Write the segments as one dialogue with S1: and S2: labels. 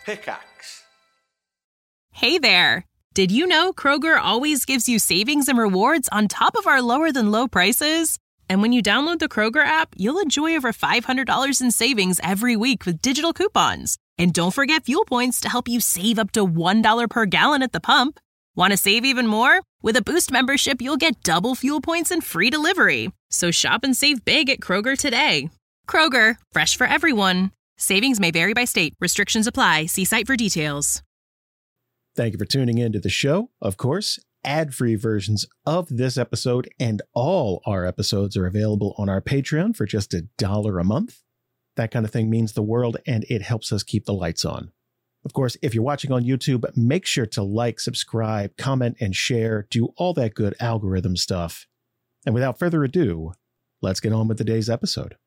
S1: Pickaxe.
S2: Hey there! Did you know Kroger always gives you savings and rewards on top of our lower-than-low prices? And when you download the Kroger app, you'll enjoy over $500 in savings every week with digital coupons. And don't forget fuel points to help you save up to $1 per gallon at the pump. Want to save even more? With a Boost membership, you'll get double fuel points and free delivery. So shop and save big at Kroger today. Kroger, fresh for everyone. Savings may vary by state. Restrictions apply. See site for details.
S3: Thank you for tuning in to the show. Of course, ad-free versions of this episode and all our episodes are available on our Patreon for just $1 a month. That kind of thing means the world, and it helps us keep the lights on. Of course, if you're watching on YouTube, make sure to like, subscribe, comment, and share. Do all that good algorithm stuff. And without further ado, let's get on with today's episode.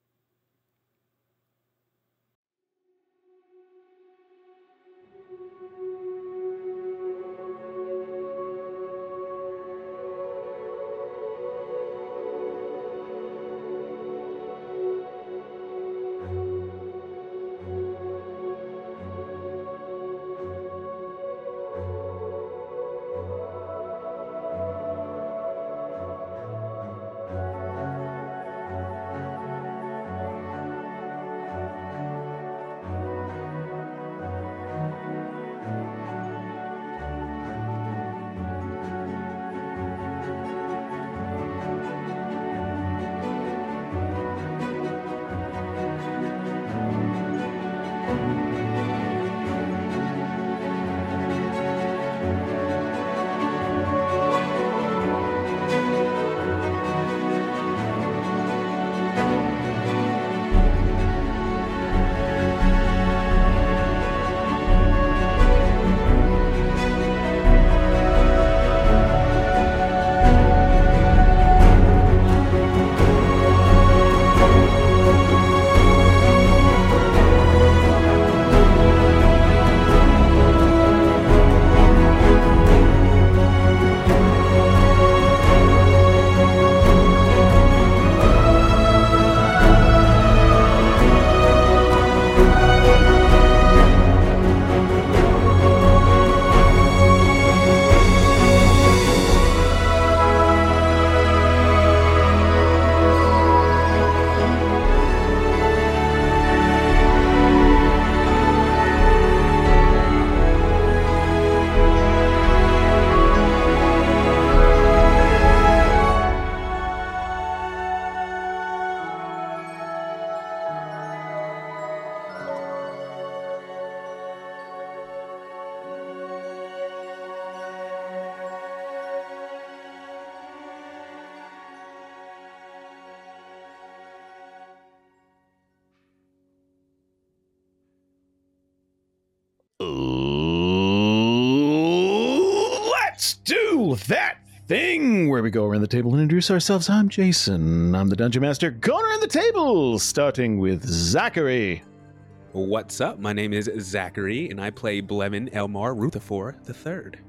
S3: Let's do that thing where we go around the table and introduce ourselves. I'm Jason. I'm the Dungeon Master. Going around the table, starting with Zachary.
S4: What's up? My name is Zachary, and I play Blemin Elmar Rutherford III.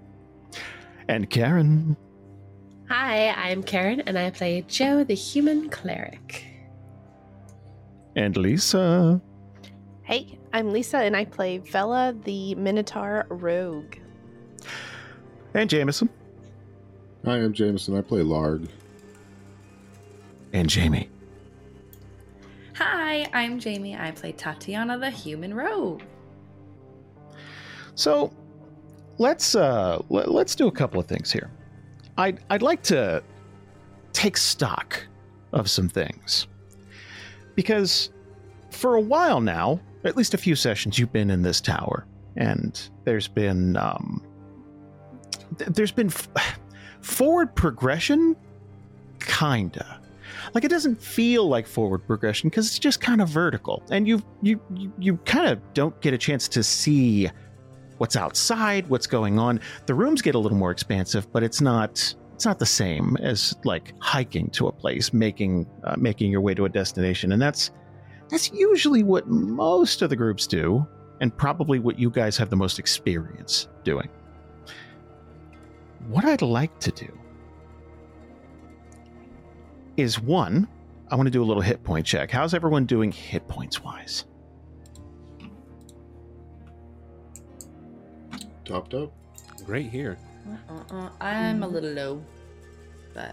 S3: And Karen.
S5: Hi, I'm Karen, and I play Joe, the Human Cleric.
S3: And Lisa.
S6: Hey, I'm Lisa, and I play Vela, the Minotaur Rogue.
S3: And Jameson.
S7: Hi, I'm Jameson. I play Larg.
S3: And Jamie.
S8: Hi, I'm Jamie. I play Tatiana, the Human Rogue.
S3: So, let's do a couple of things here. I'd like to take stock of some things. Because for a while now, at least a few sessions, you've been in this tower, and there's been forward progression, kinda. Like, it doesn't feel like forward progression because it's just kind of vertical, and you kind of don't get a chance to see what's outside, what's going on. The rooms get a little more expansive, but it's not the same as like hiking to a place, making your way to a destination, and that's usually what most of the groups do, and probably what you guys have the most experience doing. What I'd like to do is, one, I want to do a little hit point check. How's everyone doing hit points wise?
S7: topped up?
S4: Great here.
S8: I'm a little low, but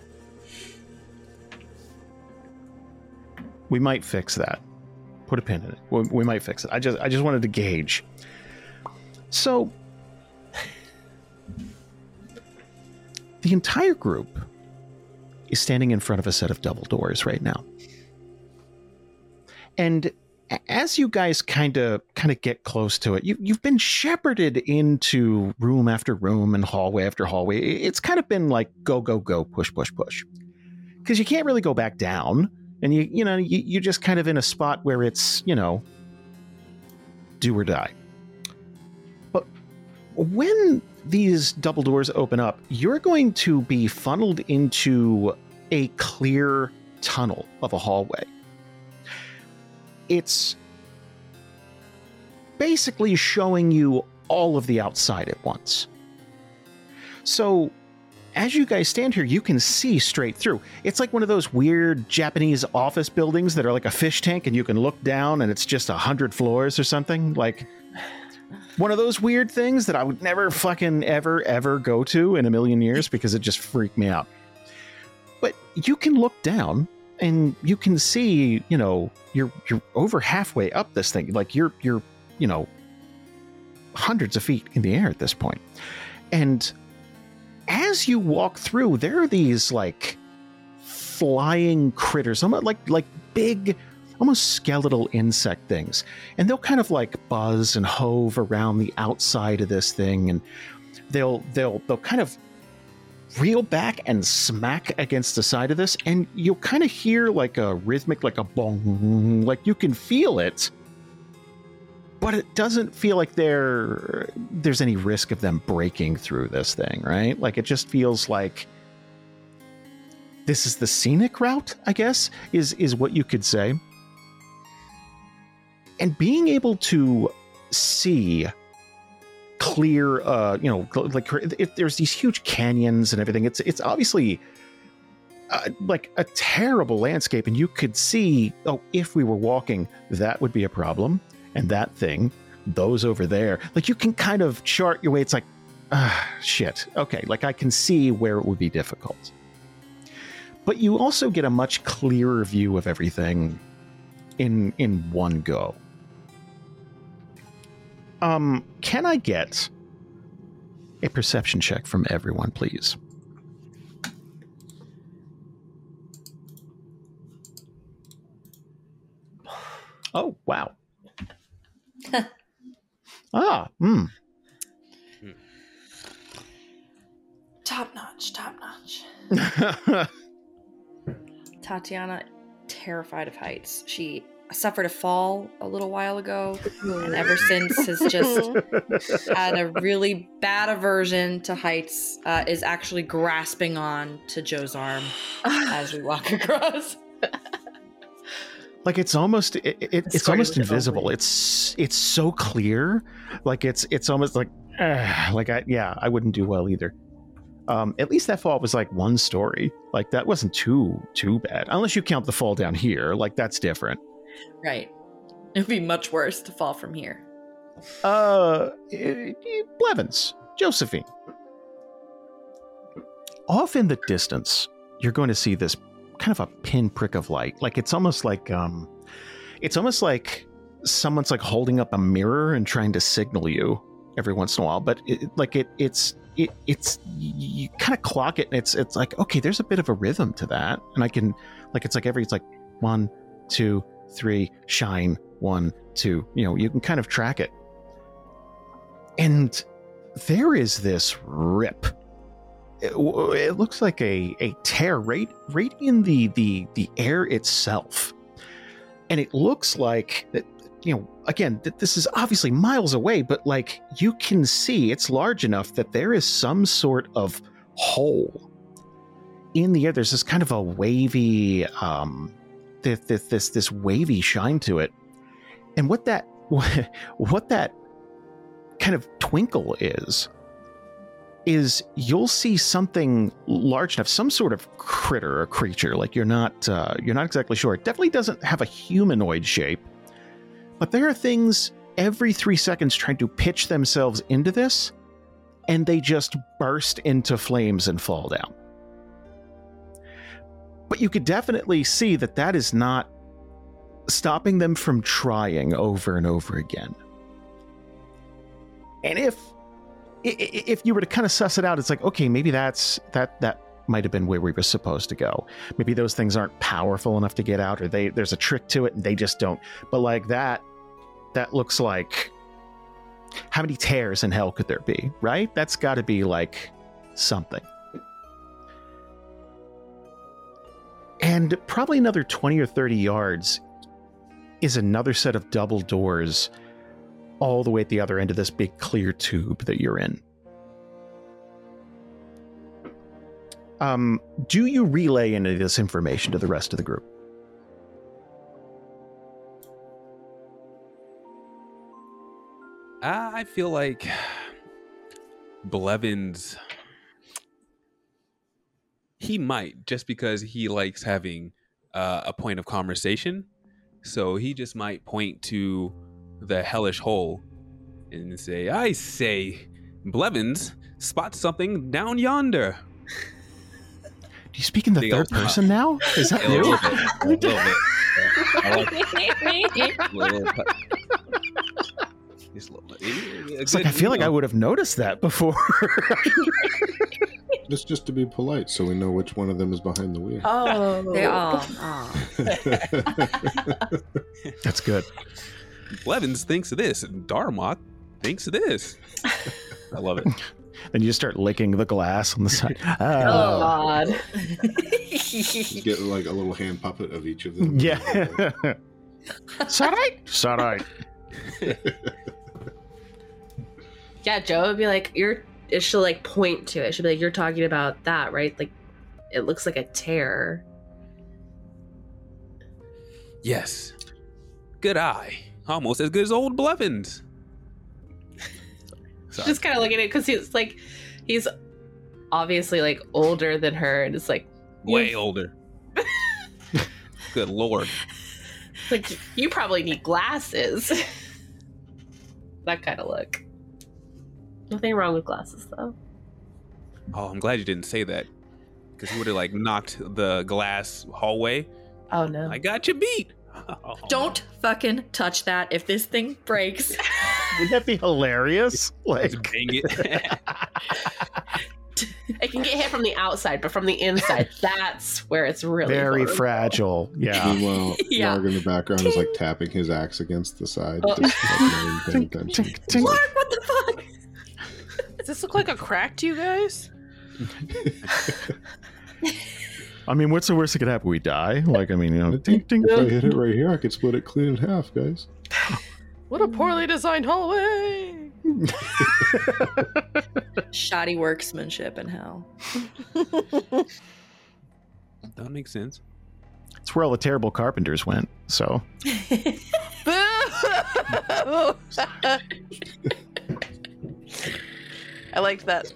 S3: We might fix that. Put a pin in it. We might fix it. I just wanted to gauge. So, the entire group is standing in front of a set of double doors right now. And as you guys kind of get close to it, you've been shepherded into room after room and hallway after hallway. It's kind of been like go, go, go, push, push, push. Because you can't really go back down. And you're just kind of in a spot where it's, do or die. But when these double doors open up, you're going to be funneled into a clear tunnel of a hallway. It's basically showing you all of the outside at once. So as you guys stand here, you can see straight through. It's like one of those weird Japanese office buildings that are like a fish tank and you can look down and it's just 100 floors or something. Like one of those weird things that I would never fucking ever go to in a million years because it just freaked me out. But you can look down and you can see, you're over halfway up this thing. Like you're hundreds of feet in the air at this point. And as you walk through, there are these like flying critters, like big, almost skeletal insect things. And they'll kind of like buzz and hove around the outside of this thing. And they'll kind of reel back and smack against the side of this. And you'll kind of hear like a rhythmic, like a bong, like you can feel it. But it doesn't feel like there's any risk of them breaking through this thing, right? Like it just feels like this is the scenic route, I guess, is what you could say. And being able to see clear, like if there's these huge canyons and everything, it's obviously like a terrible landscape, and you could see, if we were walking, that would be a problem. And that thing, those over there, like you can kind of chart your way. It's like, shit. Okay, like I can see where it would be difficult. But you also get a much clearer view of everything in one go. Can I get a perception check from everyone, please? Oh, wow.
S8: Top notch. Tatiana, terrified of heights. She suffered a fall a little while ago, and ever since has just had a really bad aversion to heights, is actually grasping on to Joe's arm as we walk across.
S3: Like it's almost almost invisible. It's so clear. Like it's almost like I wouldn't do well either. At least that fall was like one story. Like that wasn't too bad. Unless you count the fall down here. Like that's different.
S8: Right. It'd be much worse to fall from here.
S3: Blevins, Josephine. Off in the distance, you're going to see this kind of a pinprick of light. Like it's almost like someone's like holding up a mirror and trying to signal you every once in a while. But it's you kind of clock it, and it's like, okay, there's a bit of a rhythm to that, and I can it's like 1, 2, 3, shine, 1, 2. You can kind of track it, and there is this rip. It looks like a tear right in the air itself, and it looks like that. Again, this is obviously miles away, but like you can see, it's large enough that there is some sort of hole in the air. There's this kind of a wavy, this wavy shine to it, and what that kind of twinkle is you'll see something large enough, some sort of critter or creature. Like you're not exactly sure. It definitely doesn't have a humanoid shape, but there are things every 3 seconds trying to pitch themselves into this, and they just burst into flames and fall down. But you could definitely see that is not stopping them from trying over and over again. And if you were to kind of suss it out, it's like, okay, maybe that might have been where we were supposed to go. Maybe those things aren't powerful enough to get out, or there's a trick to it and they just don't. But like that looks like, how many tears in hell could there be, right? That's got to be like something. And probably another 20 or 30 yards is another set of double doors all the way at the other end of this big clear tube that you're in. Do you relay any of this information to the rest of the group?
S4: I feel like Blevins, he might, just because he likes having a point of conversation. So he just might point to the hellish hole and say, I say, Blevins, spot something down yonder.
S3: Do you speak in the third person now? Is that new?
S4: A little bit. I like
S3: It's like, I feel like I would have noticed that before.
S7: It's just to be polite, so we know which one of them is behind the wheel.
S8: Oh, they all.
S3: That's good.
S4: Blevins thinks of this, and Darmok thinks of this. I love it.
S3: Then you just start licking the glass on the side.
S5: Oh, God.
S7: You get like a little hand puppet of each of them.
S3: Yeah. Sarai.
S5: Yeah, Joe would be like, she'll like point to it. She'll be like, you're talking about that, right? Like, it looks like a tear.
S4: Yes. Good eye. Almost as good as old Blevins. Sorry.
S5: Just kind of looking at it because he's obviously like older than her, and it's like
S4: Way older. Good Lord.
S5: like you probably need glasses. That kind of look. Nothing wrong with glasses though.
S4: Oh, I'm glad you didn't say that. Because you would have like knocked the glass hallway.
S5: Oh no.
S4: I got you beat.
S8: Don't fucking touch that if this thing breaks.
S3: Wouldn't that be hilarious? Like,
S4: Just bang it.
S5: It can get hit from the outside, but from the inside, that's where it's really
S3: very
S5: vulnerable.
S3: fragile. Yeah.
S7: Meanwhile,
S8: Yeah.
S7: Larg in the background is like tapping his axe against the side. Just like, not even paying attention.
S3: Tink, tink.
S8: Larg, what the fuck?
S6: Does this look like a crack to you guys?
S3: I mean, what's the worst that could happen? We die? Like, I mean, you know, tink, tink.
S7: If I hit it right here, I could split it clean in half, guys.
S6: What a poorly designed hallway!
S8: Shoddy workmanship in hell.
S4: That makes sense.
S3: It's where all the terrible carpenters went. So,
S6: I liked that.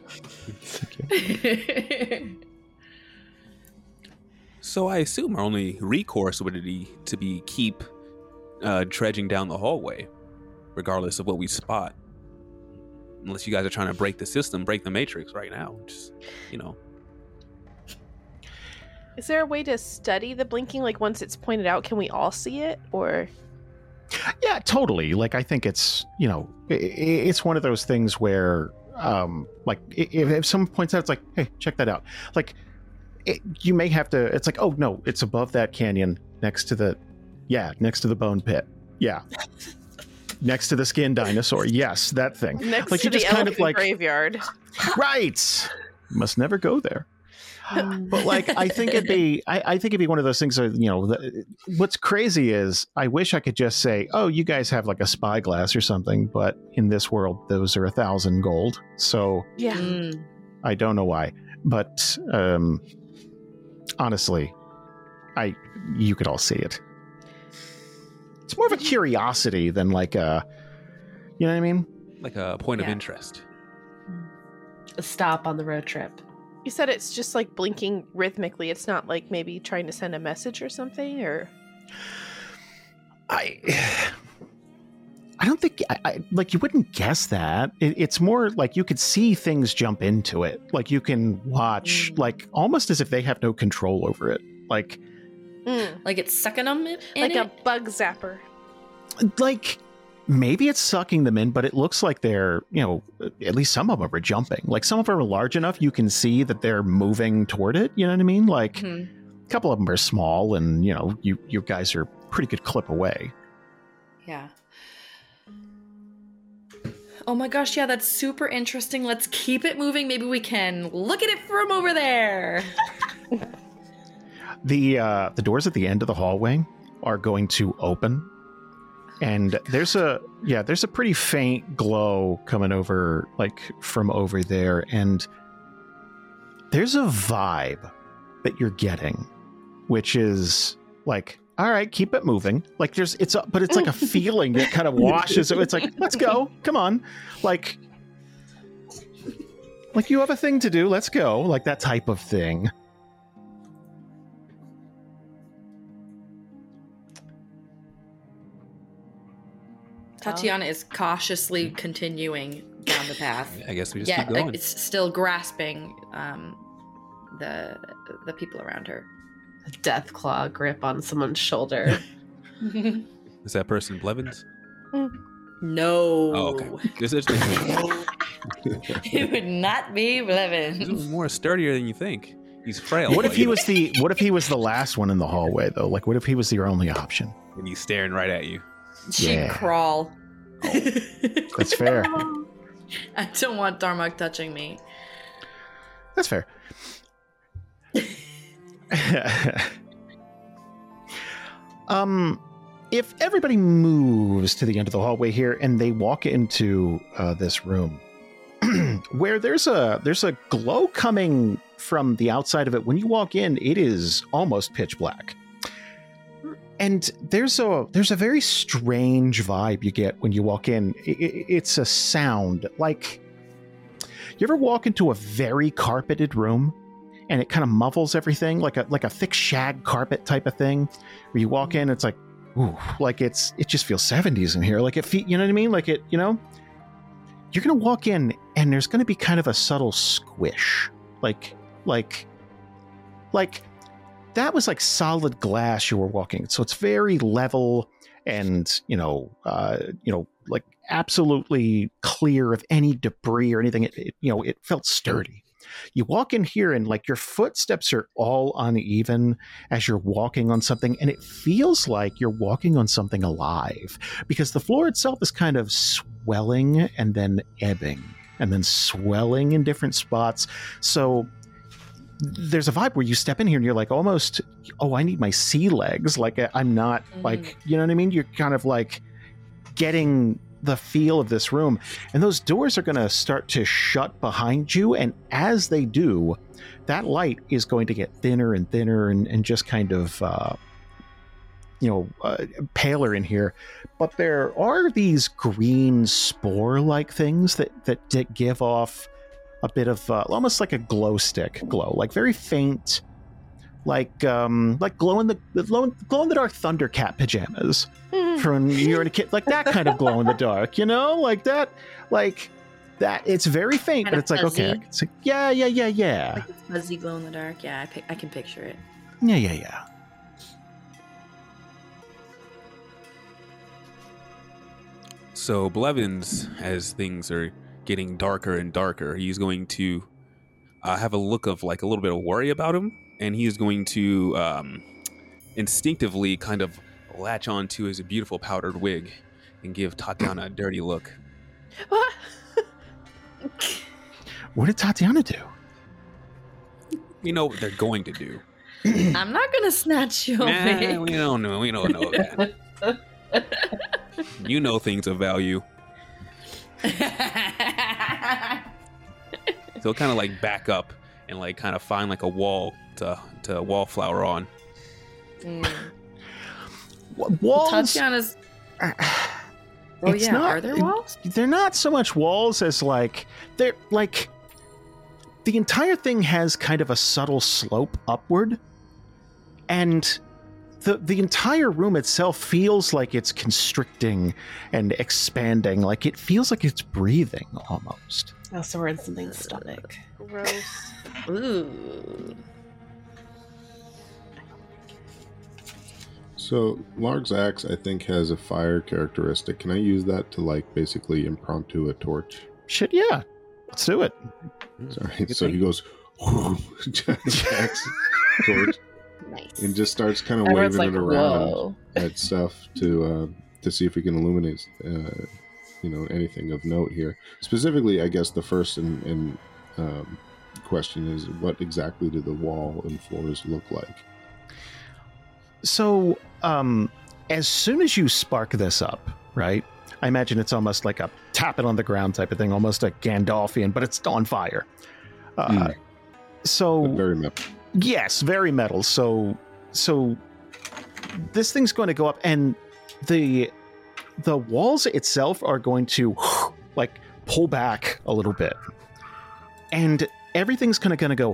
S4: So I assume our only recourse would be to keep trudging down the hallway, regardless of what we spot. Unless you guys are trying to break the system, break the matrix right now. Just, you know.
S6: Is there a way to study the blinking? Like once it's pointed out, can we all see it? Or
S3: yeah, totally. Like, I think it's, you know, it's one of those things where, like, if someone points out, it's like, hey, check that out. Like, you may have to, it's like, oh, no, it's above that canyon next to the bone pit. Yeah. Next to the skin dinosaur. Yes, that thing.
S6: next
S3: like,
S6: to
S3: you
S6: the
S3: just kind
S6: elephant
S3: of like,
S6: graveyard.
S3: right. Must never go there. But like, I think it'd be one of those things where, you know, what's crazy is I wish I could just say, oh, you guys have like a spyglass or something, but in this world, those are 1,000 gold. So
S6: Yeah.
S8: Mm.
S3: I don't know why, but honestly, you could all see it. It's more of a curiosity than like a, you know what I mean?
S4: Like a point of
S8: Yeah.
S4: interest.
S5: A stop on the road trip.
S6: You said it's just like blinking rhythmically. It's not like maybe trying to send a message or something, or
S3: I I don't think like you wouldn't guess that. It's more like you could see things jump into it. Like you can watch, like almost as if they have no control over it. Like
S8: it's sucking them in
S6: like
S8: it?
S6: a bug zapper.
S3: Like maybe it's sucking them in, but it looks like they're, at least some of them are jumping. Like some of them are large enough you can see that they're moving toward it. You know what I mean? Like a couple of them are small, and you guys are pretty good clip away.
S8: Yeah. Oh my gosh, yeah, that's super interesting. Let's keep it moving. Maybe we can look at it from over there.
S3: The doors at the end of the hallway are going to open, and there's a pretty faint glow coming over, like from over there, and there's a vibe that you're getting, which is like, all right, keep it moving. Like but it's like a feeling that kind of washes. It's like, let's go, come on, like you have a thing to do. Let's go, like that type of thing.
S8: Tatiana is cautiously continuing down the path.
S4: I guess we just keep going.
S8: It's still grasping the people around her.
S5: A death claw grip on someone's shoulder.
S4: Is that person Blevins?
S8: No.
S4: Oh, okay.
S8: It would not be Blevins.
S4: He's more sturdier than you think. He's frail.
S3: What if he was the last one in the hallway though? Like what if he was your only option?
S4: And he's staring right at you.
S8: She'd crawl.
S3: That's fair.
S8: I don't want Darmok touching me.
S3: That's fair. If everybody moves to the end of the hallway here and they walk into this room where there's a glow coming from the outside of it. When you walk in, it is almost pitch black. And there's a very strange vibe you get when you walk in. It's a sound like, you ever walk into a very carpeted room and it kind of muffles everything, like a thick shag carpet type of thing, where you walk in, it's like, ooh, like it just feels 70s in here. Like you know what I mean? Like it, you're gonna walk in and there's gonna be kind of a subtle squish, like that was like solid glass you were walking. So it's very level and, like absolutely clear of any debris or anything. It felt sturdy. You walk in here and like your footsteps are all uneven as you're walking on something. And it feels like you're walking on something alive because the floor itself is kind of swelling and then ebbing and then swelling in different spots. So there's a vibe where you step in here and you're like almost, oh, I need my sea legs. Like I'm not like, you know what I mean? You're kind of like getting the feel of this room, and those doors are going to start to shut behind you. And as they do, that light is going to get thinner and thinner and just kind of, paler in here. But there are these green spore-like things that give off a bit of almost like a glow stick glow, like very faint, like glow in the dark Thundercat pajamas from when you were a kid, like that kind of glow in the dark, like that, It's very faint,
S8: kind
S3: but it's like
S8: fuzzy.
S3: okay, it's like yeah.
S8: Like it's fuzzy glow in the dark. Yeah, I can picture it.
S3: Yeah.
S4: So Blevins, as things are getting darker and darker, he's going to have a look of like a little bit of worry about him, and he is going to instinctively kind of latch on to his beautiful powdered wig and give Tatiana a dirty look.
S3: What did Tatiana do?
S4: You know what they're going to do.
S8: I'm not gonna snatch you away.
S4: We don't know that. You know things of value. So kind of like back up and like kind of find like a wall to wallflower on.
S3: Walls.
S8: Tatiana's.
S3: It's not,
S8: are there walls?
S3: They're not so much walls as like they're like the entire thing has kind of a subtle slope upward, and the entire room itself feels like it's constricting and expanding. Like it feels like it's breathing almost.
S5: Oh, so we're in something's stomach.
S6: Gross.
S5: Ooh.
S7: So Larg's axe, I think, has a fire characteristic. Can I use that to like basically impromptu a torch?
S3: Shit, yeah. Let's do it.
S7: Sorry. So he goes, Jack's torch,
S5: Nice.
S7: and just starts kind of
S5: Everyone's
S7: waving
S5: like,
S7: it around
S5: whoa.
S7: at stuff to see if we can illuminate, anything of note here. Specifically, I guess the first question is, what exactly do the wall and floors look like?
S3: So, as soon as you spark this up, right? I imagine it's almost like a tap it on the ground type of thing, almost a Gandalfian, but it's on fire. So
S7: But very metal.
S3: yes, very metal. So this thing's going to go up, and the walls itself are going to like pull back a little bit, and everything's kind of going to go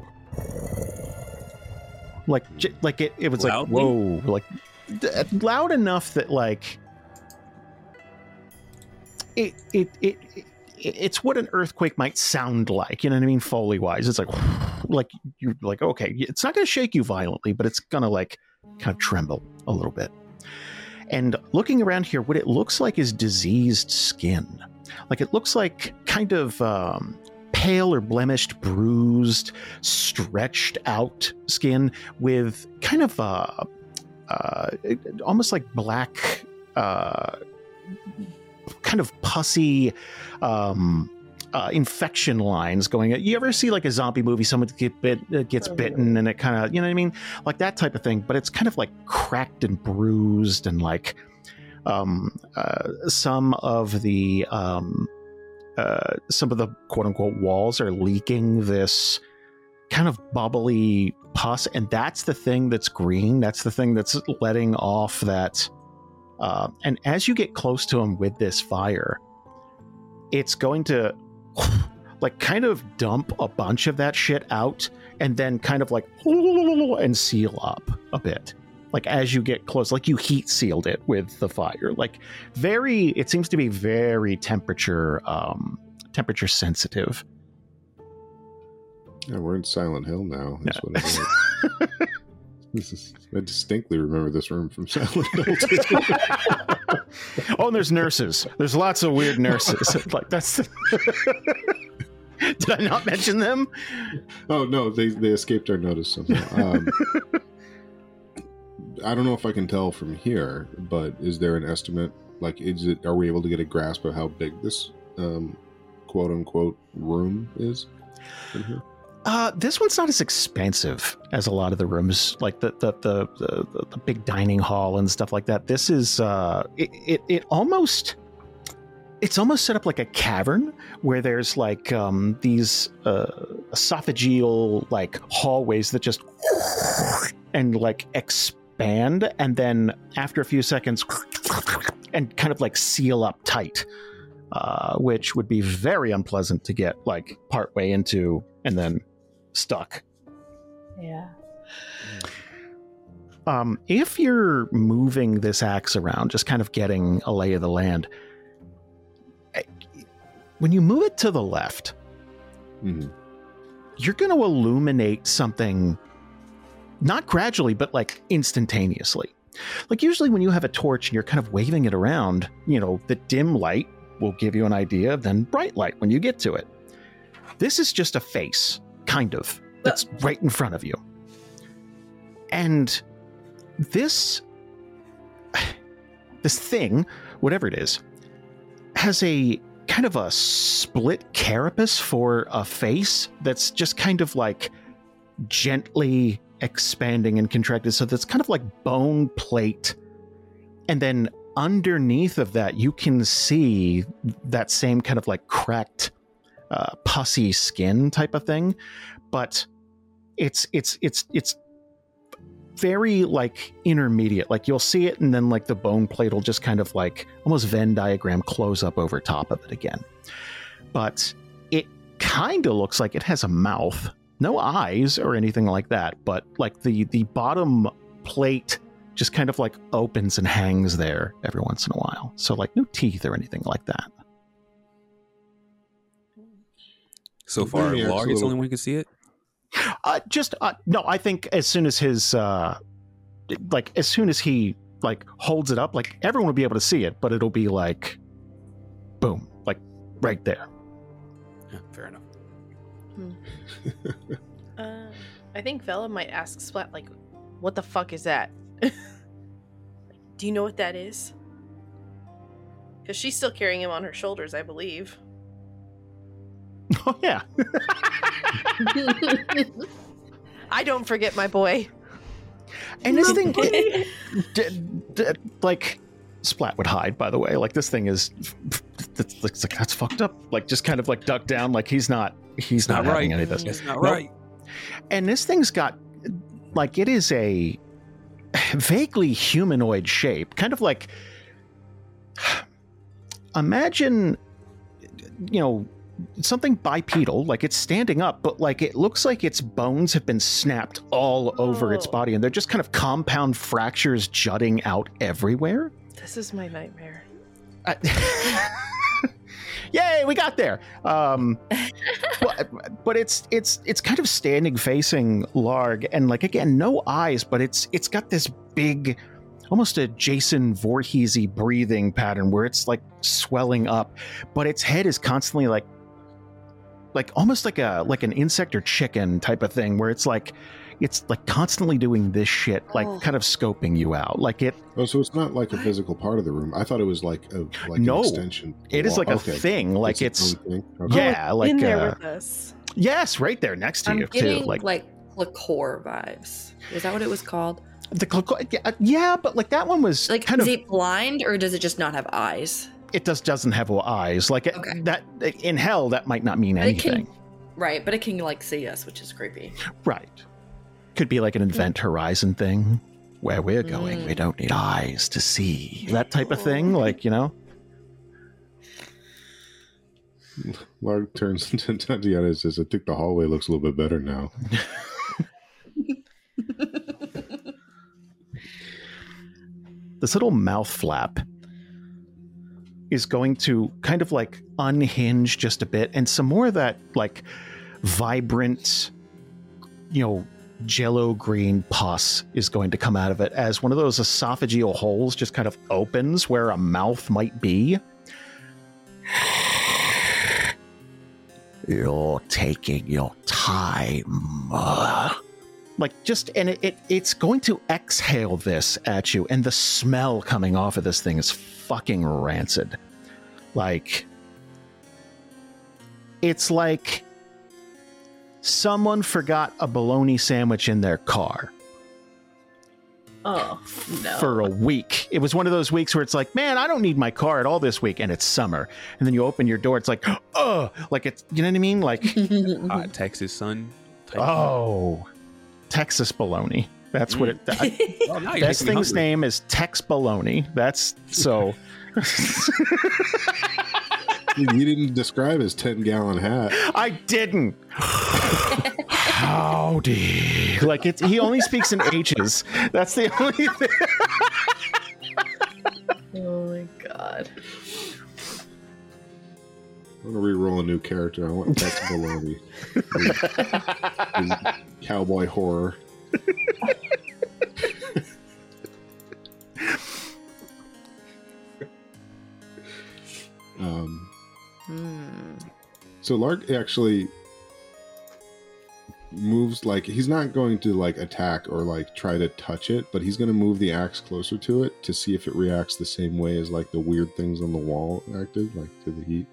S3: like it was
S4: Loudly?
S3: like whoa, like loud enough that like it's what an earthquake might sound like, you know what I mean, Foley wise. It's like you're like, okay, it's not going to shake you violently, but it's going to like kind of tremble a little bit. And looking around here, what it looks like is diseased skin. Like it looks like kind of pale or blemished, bruised, stretched out skin with kind of almost like black, kind of pussy infection lines going. You ever see like a zombie movie, someone gets bitten and it kind of, you know what I mean, like that type of thing, but it's kind of like cracked and bruised, and like some of the quote unquote walls are leaking this kind of bubbly pus, and that's the thing that's green. That's the thing that's letting off that. And as you get close to him with this fire, it's going to like kind of dump a bunch of that shit out, and then kind of like and seal up a bit. Like as you get close, like you heat sealed it with the fire. Like it seems to be very temperature sensitive.
S7: Yeah, we're in Silent Hill now. That's what it is. I distinctly remember this room from Silent Hill.
S3: Oh, and there's nurses. There's lots of weird nurses. Like that's. Did I not mention them?
S7: Oh no, they escaped our notice somehow. I don't know if I can tell from here, but is there an estimate? Like, are we able to get a grasp of how big this quote unquote room is in here?
S3: This one's not as expansive as a lot of the rooms, like the big dining hall and stuff like that. This is it's almost set up like a cavern where there's like these esophageal like hallways that just and like expand, and then after a few seconds and kind of like seal up tight, which would be very unpleasant to get like partway into and then stuck.
S5: Yeah.
S3: If you're moving this axe around, just kind of getting a lay of the land, when you move it to the left, you're going to illuminate something, not gradually, but like instantaneously. Like usually when you have a torch and you're kind of waving it around, you know, the dim light will give you an idea, then bright light when you get to it. This is just a face, kind of, that's right in front of you. And this thing, whatever it is, has a kind of a split carapace for a face that's just kind of like gently expanding and contracted. So that's kind of like bone plate. And then underneath of that, you can see that same kind of like cracked, pussy skin type of thing. But it's very like intermediate. Like you'll see it, and then like the bone plate will just kind of like almost Venn diagram close up over top of it again. But it kind of looks like it has a mouth, no eyes or anything like that. But like the bottom plate just kind of like opens and hangs there every once in a while. So like no teeth or anything like that.
S4: So far,
S7: Yeah, it's a
S4: Larg is the
S7: little-
S4: only one who can see it.
S3: No, I think as soon as his as soon as he like holds it up, like everyone will be able to see it, but it'll be like boom, like right there.
S4: Yeah, fair enough.
S6: I think Vela might ask Splat, like, what the fuck is that? Do you know what that is? Because she's still carrying him on her shoulders, I believe.
S3: Oh yeah.
S6: I don't forget my boy.
S3: And this thing, like, Splat would hide, by the way. Like, this thing is, it's like, that's fucked up. Like, just kind of like ducked down, like he's not
S4: Not
S3: having
S4: right.
S3: any of this.
S4: That's not
S3: Nope.
S4: right.
S3: And this thing's got, like, it is a vaguely humanoid shape, kind of like, imagine, something bipedal, like it's standing up, but like it looks like its bones have been snapped all over its
S6: Oh.
S3: body, and they're just kind of compound fractures jutting out everywhere.
S6: This is my nightmare.
S3: Yay, we got there. But it's kind of standing facing Larg, and like again, no eyes, but it's got this big, almost a Jason Voorhees-y breathing pattern where it's like swelling up, but its head is constantly like almost like an insect or chicken type of thing, where it's like constantly doing this shit, like kind of scoping you out, like it.
S7: Oh, so it's not like a physical part of the room. I thought it was like
S3: No,
S7: an extension.
S3: It is like
S7: Okay.
S3: a thing, like
S7: its
S3: it's
S7: own thing? Okay.
S3: yeah, like
S6: in there with us.
S3: yes, right there next to
S8: I'm
S3: you
S8: getting
S3: too, like
S8: liqueur vibes. Is that what it was called?
S3: yeah, but like that one was
S8: Like,
S3: kind
S8: is
S3: of.
S8: it blind or does it just not have eyes?
S3: It doesn't have eyes. Like
S8: Okay.
S3: that in hell, that might not mean
S8: But it can-
S3: anything.
S8: Right, but it can like see us, which is creepy.
S3: Right. Could be like an Event Horizon thing. Where we're going, we
S8: Mm.
S3: don't need eyes to see. That type of thing, like,
S7: Larg turns to Tatiana and says, I think the hallway looks a little bit better now.
S3: This little mouth flap is going to kind of like unhinge just a bit, and some more of that like vibrant, jello green pus is going to come out of it as one of those esophageal holes just kind of opens where a mouth might be. You're taking your time. And it's going to exhale this at you, and the smell coming off of this thing is fucking rancid. Like, it's like someone forgot a bologna sandwich in their car
S5: Oh, no.
S3: for a week. It was one of those weeks where it's like, man, I don't need my car at all this week, and it's summer. And then you open your door, it's like, oh, like it's, you know what I mean? Like,
S4: Texas sun. Type
S3: oh, Texas bologna. That's what it.
S4: Oh, now you're
S3: This
S4: making me
S3: thing's
S4: hungry.
S3: name is Tex Bologna. That's so.
S7: You didn't describe his 10-gallon hat.
S3: I didn't. Howdy. Like it's he only speaks in H's. That's the only thing.
S5: Oh my god.
S7: I want to re-roll a new character. I want Tex Baloney. His cowboy horror. So Larg actually moves, like, he's not going to like attack or like try to touch it, but he's going to move the axe closer to it to see if it reacts the same way as like the weird things on the wall acted, like to the heat.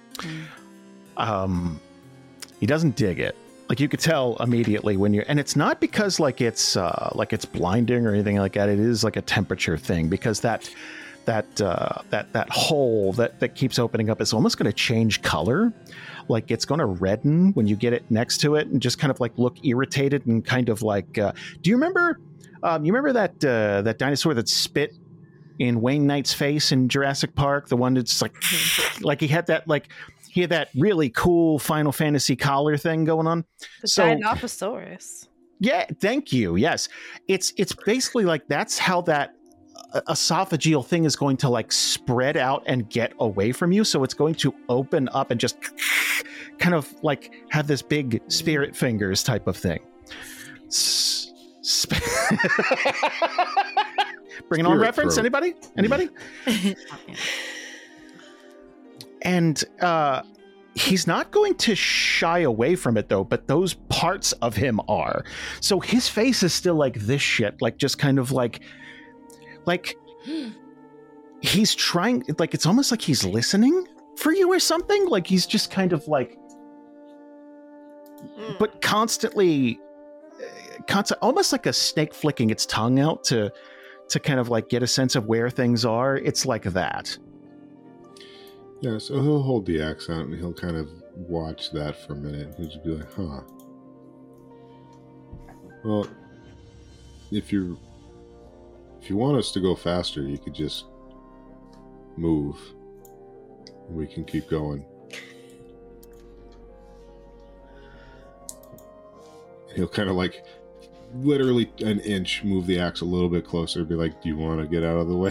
S3: He doesn't dig it. Like you could tell immediately when you're, and it's not because like it's blinding or anything like that. It is like a temperature thing, because that hole that keeps opening up is almost going to change color. Like it's going to redden when you get it next to it and just kind of like look irritated and kind of like. Do you remember? You remember that dinosaur that spit in Wayne Knight's face in Jurassic Park? The one that's like he had that really cool Final Fantasy collar thing going on.
S6: The
S3: So-
S6: Dinophosaurus.
S3: Yeah, thank you. Yes. It's basically like that's how that esophageal thing is going to like spread out and get away from you. So it's going to open up and just kind of like have this big spirit fingers type of thing. Bringing on reference.
S7: throat.
S3: Anybody? And he's not going to shy away from it though, but those parts of him are. So his face is still like this shit, like just kind of like he's trying, like it's almost like he's listening for you or something. Like he's just kind of like, but constantly, almost like a snake flicking its tongue out to kind of like get a sense of where things are. It's like that.
S7: Yeah, so he'll hold the axe out and he'll kind of watch that for a minute. He'll just be like, huh. Well, if you want us to go faster, you could just move. And we can keep going. And he'll kind of like literally an inch move the axe a little bit closer, be like, do you want to get out of the way?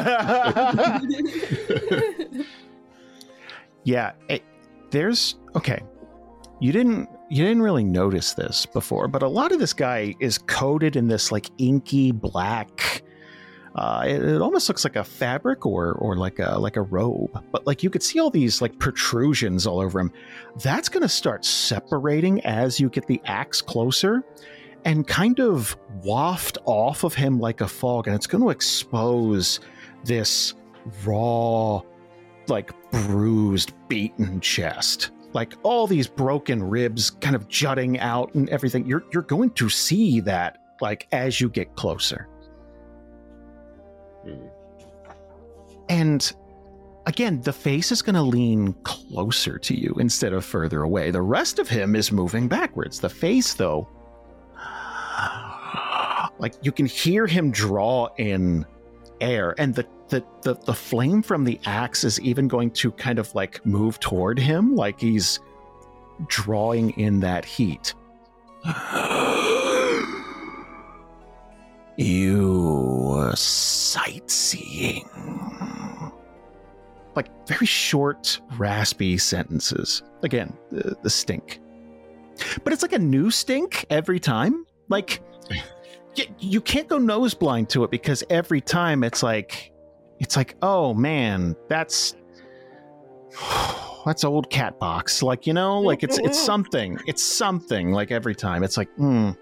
S3: Yeah, there's okay. You didn't really notice this before, but a lot of this guy is coated in this like inky black. It almost looks like a fabric or like a robe, but like you could see all these like protrusions all over him. That's going to start separating as you get the axe closer, and kind of waft off of him like a fog, and it's going to expose this raw, like bruised, beaten chest, like all these broken ribs kind of jutting out and everything. You're going to see that like as you get closer. And again, the face is going to lean closer to you instead of further away. The rest of him is moving backwards. The face, though, like you can hear him draw in air, and the flame from the axe is even going to kind of like move toward him, like he's drawing in that heat. You were sightseeing. Like very short, raspy sentences. Again, the stink. But it's like a new stink every time. Like you can't go nose blind to it, because every time it's like, oh man, that's old cat box. Like, you know, like it's something. It's something like every time. It's like, And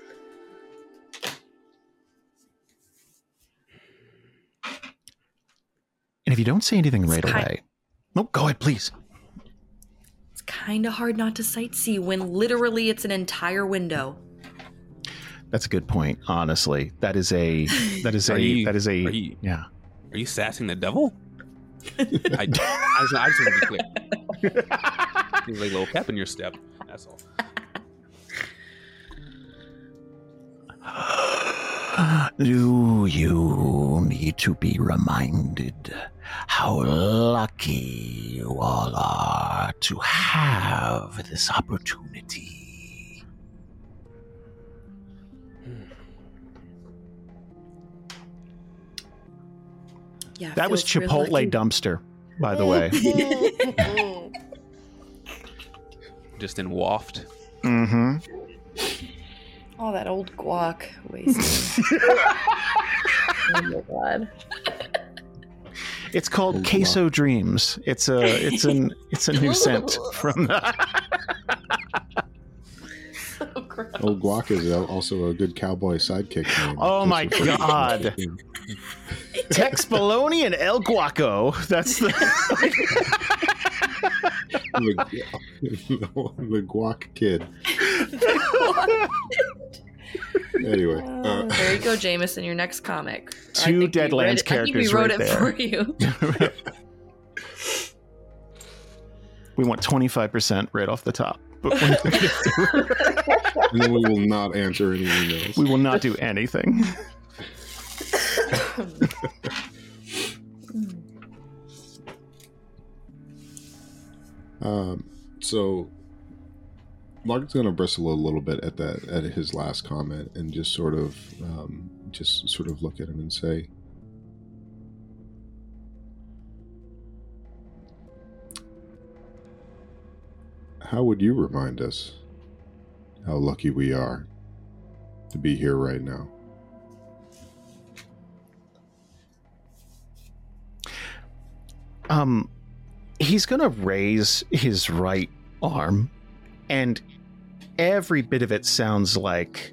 S3: if you don't say anything right away, no, go ahead, please.
S8: It's kind of hard not to sightsee when literally it's an entire window.
S3: That's a good point. Honestly, that is a yeah.
S4: Are you sassing the devil? I just want to be clear. There's like a little pep in your step. That's all.
S3: Do you need to be reminded how lucky you all are to have this opportunity?
S8: Yeah,
S3: That was
S8: feels real
S3: Chipotle
S8: lucky.
S3: dumpster, by the way.
S4: Just in waft.
S3: Mm-hmm.
S8: Oh, that old guac wasted.
S5: Oh my god.
S3: It's called
S7: Old
S3: Queso Dreams. It's a new scent from
S5: So gross.
S7: Old Guac is also a good cowboy sidekick name.
S3: Oh my
S7: Just for-
S3: God. Tex Baloney and El Guaco. That's the
S7: the Guac Kid. Anyway,
S8: There you go, Jameson, your next comic.
S3: Two Deadlands characters
S8: I think we wrote
S3: right
S8: it
S3: there.
S8: for you.
S3: We want 25% right off the top. But
S7: and then we will not answer any emails.
S3: we will not do anything.
S7: So Larkin's gonna bristle a little bit at his last comment and just sort of look at him and say, "How would you remind us how lucky we are to be here right now?"
S3: He's gonna raise his right arm, and every bit of it sounds like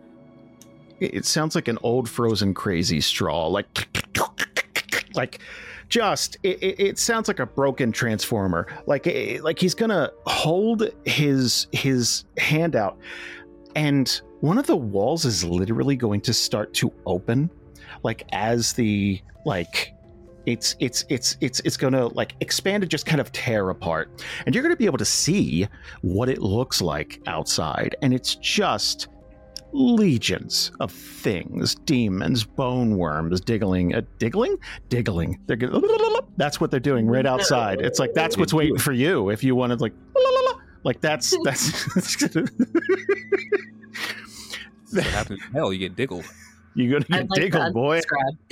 S3: an old frozen crazy straw, like just it sounds like a broken transformer. Like he's gonna hold his hand out, and one of the walls is literally going to start to open, like as the like. It's gonna like expand and just kind of tear apart, and you're gonna be able to see what it looks like outside, and it's just legions of things, demons, bone worms, diggling. They're gonna, that's what they're doing right outside. It's like that's what's waiting for you if you wanted like that's
S4: What happens in hell? You get diggled.
S3: you're gonna get diggled, boy.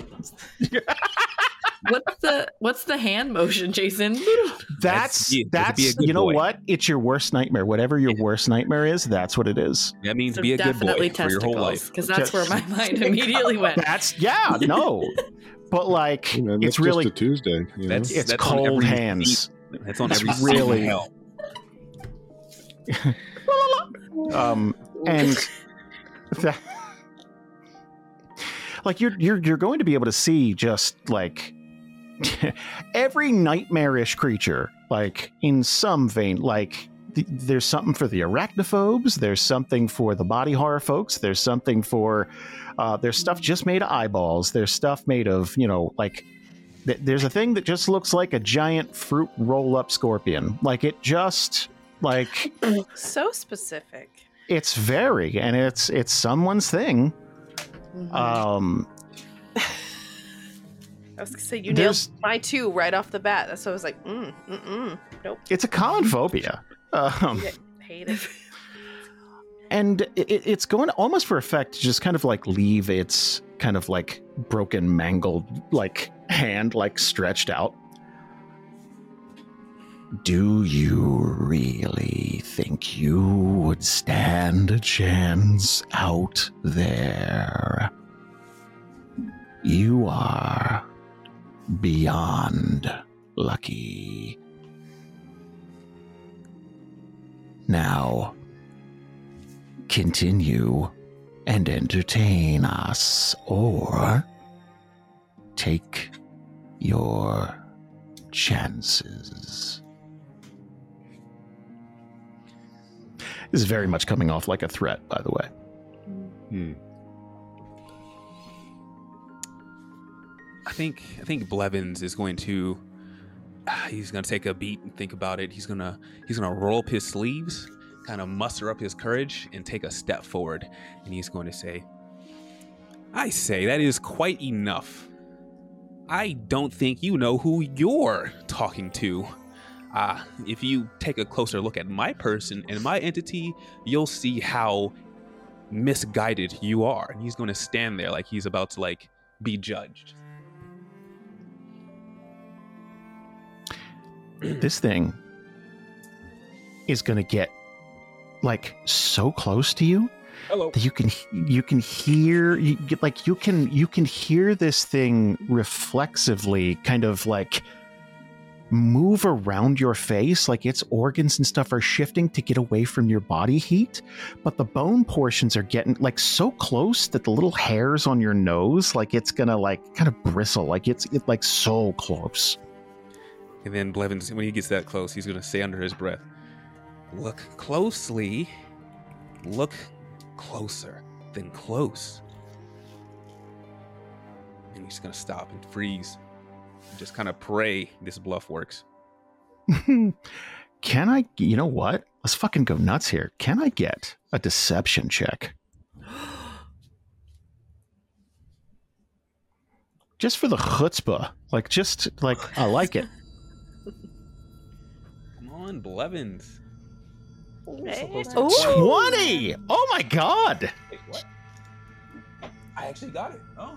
S8: What's the hand motion, Jason?
S3: That's
S4: be a good
S3: you know
S4: boy.
S3: what? It's your worst nightmare. Whatever your worst nightmare is, that's what it is.
S4: That means
S8: So
S4: be a good boy
S8: definitely
S4: for your whole life.
S8: because that's where my mind immediately went.
S3: That's but like
S7: You know,
S3: it's
S7: that's
S3: really
S7: just a Tuesday. You know?
S3: it's
S4: That's on
S3: cold
S4: every
S3: hands.
S4: That's on
S3: It's
S4: every
S3: really-
S4: hell.
S3: And that, like you're going to be able to see just like every nightmarish creature, like in some vein, like there's something for the arachnophobes, there's something for the body horror folks, there's something for there's stuff just made of eyeballs, there's stuff made of, like there's a thing that just looks like a giant fruit roll-up scorpion. Like it just like
S6: So specific.
S3: it's very, and it's someone's thing.
S6: I was gonna say you nailed
S3: There's-
S6: my two right off the bat. That's why I was like, nope,
S3: It's a common phobia.
S6: hate it.
S3: And it's going almost for effect to just kind of like leave its kind of like broken, mangled like hand like stretched out. Do you really think you would stand a chance out there? You are beyond lucky. Now, continue and entertain us, or take your chances. This is very much coming off like a threat, by the way.
S4: I think Blevins is going to he's going to take a beat and think about it. He's going to roll up his sleeves, kind of muster up his courage and take a step forward, and he's going to say, "I say that is quite enough. I don't think you know who you're talking to. If you take a closer look at my person and my entity, you'll see how misguided you are." And he's going to stand there like he's about to like be judged.
S3: This thing is going to get like so close to you
S4: Hello.
S3: that you can hear you can hear this thing reflexively kind of like move around your face, like its organs and stuff are shifting to get away from your body heat, but the bone portions are getting like so close that the little hairs on your nose, like it's gonna like kind of bristle, like it's like so close.
S4: And then Blevins, when he gets that close, he's going to say under his breath, "Look closely. Look closer than close." And he's going to stop and freeze. And just kind of pray this bluff works.
S3: Can I, you know what? Let's fucking go nuts here. Can I get a deception check? Just for the chutzpah. Like, just like, I like it.
S4: Come on, Blevins. Supposed to-
S6: Ooh.
S3: 20! Oh my god!
S4: Wait, what? I actually got it. Oh,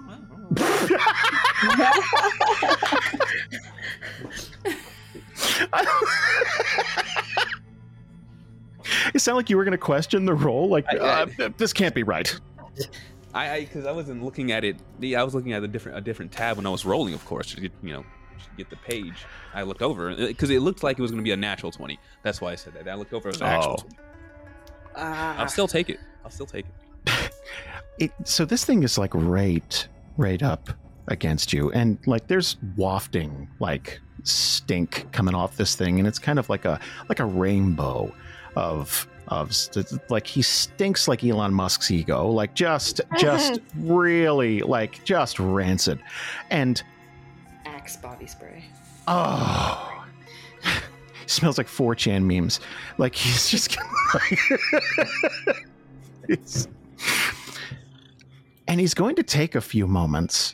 S3: It sounded like you were going to question the roll. Like, this can't be right.
S4: because I wasn't looking at it. I was looking at a different tab when I was rolling, of course, to get, get the page. I looked over because it looked like it was going to be a natural 20. That's why I said that. I looked over, it was an actual 20. I'll still take it.
S3: So this thing is like right up against you, and like there's wafting like stink coming off this thing, and it's kind of like a rainbow of like he stinks like Elon Musk's ego, like just really like just rancid, and
S8: Axe body spray.
S3: oh, smells like 4chan memes. Like he's just and he's going to take a few moments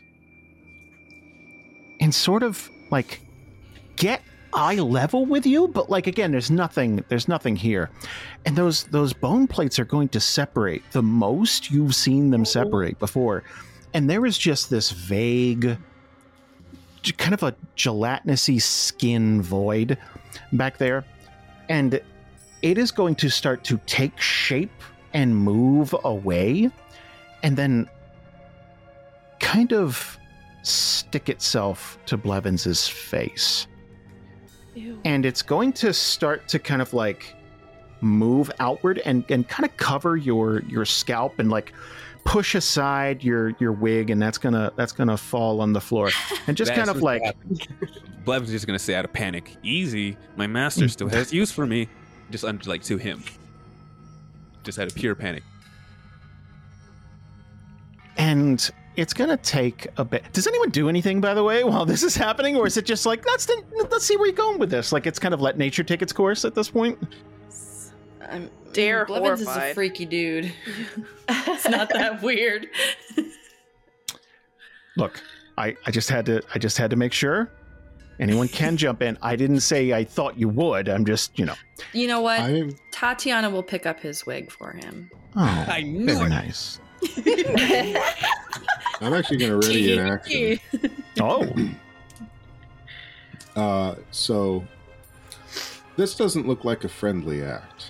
S3: and sort of like get eye level with you, but like again, there's nothing here, and those bone plates are going to separate the most you've seen them separate before, and there is just this vague, kind of a gelatinous-y skin void back there, and it is going to start to take shape and move away, and then kind of stick itself to Blevins' face.
S6: Ew.
S3: And it's going to start to kind of like move outward and kind of cover your scalp and like push aside your wig, and that's gonna fall on the floor. And just kind of like
S4: Blevins just gonna say out of panic, "Easy, my master still has use for me." Just like to him, just out of pure panic.
S3: And it's gonna take a bit. Does anyone do anything, by the way, while this is happening, or is it just like let's see where you're going with this? Like it's kind of let nature take its course at this point.
S8: Blevins is a
S6: horrified.
S8: freaky dude. It's not that weird.
S3: Look, I just had to make sure. Anyone can jump in. I didn't say I thought you would. I'm just,
S8: You know what?
S7: I
S8: Tatiana will pick up his wig for him.
S3: Oh,
S4: I knew
S3: very
S4: it.
S3: nice.
S7: I'm actually going to ready an action.
S3: Oh,
S7: So this doesn't look like a friendly act.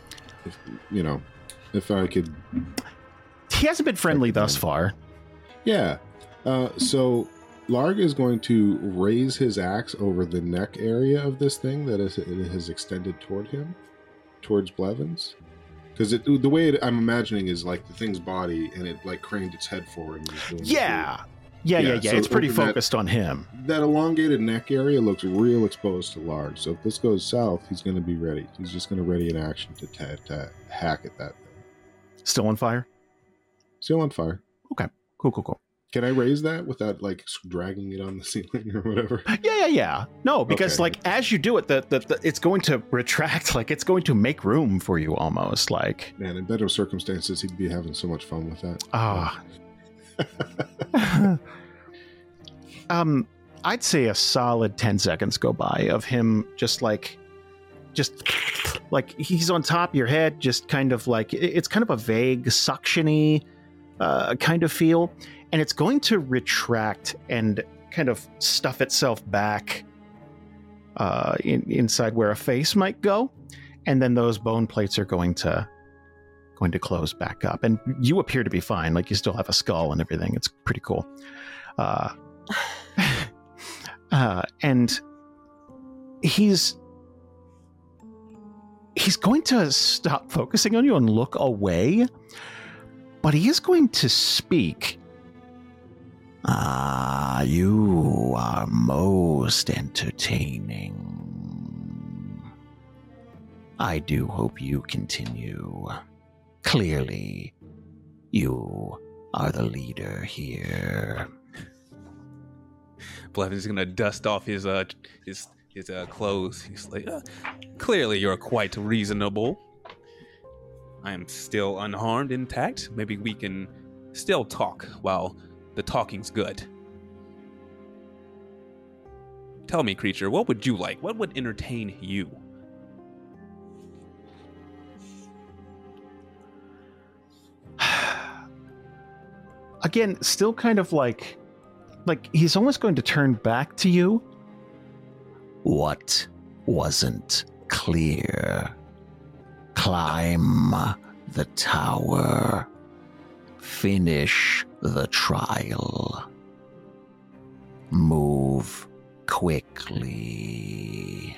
S7: If I could,
S3: he hasn't been friendly thus far.
S7: yeah. So Larg is going to raise his axe over the neck area of this thing that it has extended toward him, towards Blevins. Because the way I'm imagining is like the thing's body, and it like craned its head forward. And was doing
S3: Yeah.
S7: Yeah, so
S3: It's pretty
S7: over that-
S3: focused on him.
S7: that elongated neck area looks real exposed to Larg. So if this goes south, he's going to be ready. He's just going to ready an action to hack at that thing.
S3: Still on fire?
S7: Still on fire.
S3: Cool.
S7: Can I raise that without like dragging it on the ceiling or whatever?
S3: Yeah. No, because
S7: Okay.
S3: like as you do it, the it's going to retract. Like it's going to make room for you almost. Like
S7: Man, in better circumstances, he'd be having so much fun with that.
S3: I'd say a solid 10 seconds go by of him just like he's on top of your head, just kind of like it's kind of a vague suction-y kind of feel, and it's going to retract and kind of stuff itself back inside where a face might go, and then those bone plates are going to close back up, and you appear to be fine. Like you still have a skull and everything. It's pretty cool. And he's going to stop focusing on you and look away, but he is going to speak. You are most entertaining. I do hope you continue. Clearly, you are the leader here.
S4: Blevins is gonna dust off his clothes. He's like, clearly you're quite reasonable. I am still unharmed, intact. Maybe we can still talk while the talking's good. Tell me, creature, what would you like? What would entertain you?
S3: again, still kind of like he's almost going to turn back to you. What wasn't clear? Climb the tower. Finish the trial. Move quickly.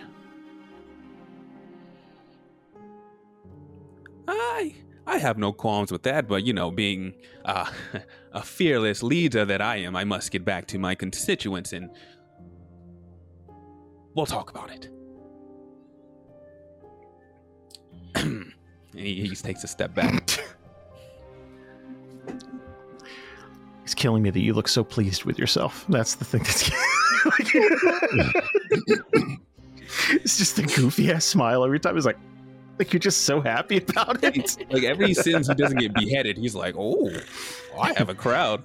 S4: I have no qualms with that, but being a fearless leader that I am, I must get back to my constituents and we'll talk about it. And he takes a step back.
S3: It's killing me that you look so pleased with yourself. That's the thing that's it's just the goofy ass smile every time. It's like you're just so happy about it.
S4: It's like every since he doesn't get beheaded, he's like, oh, I have a crowd.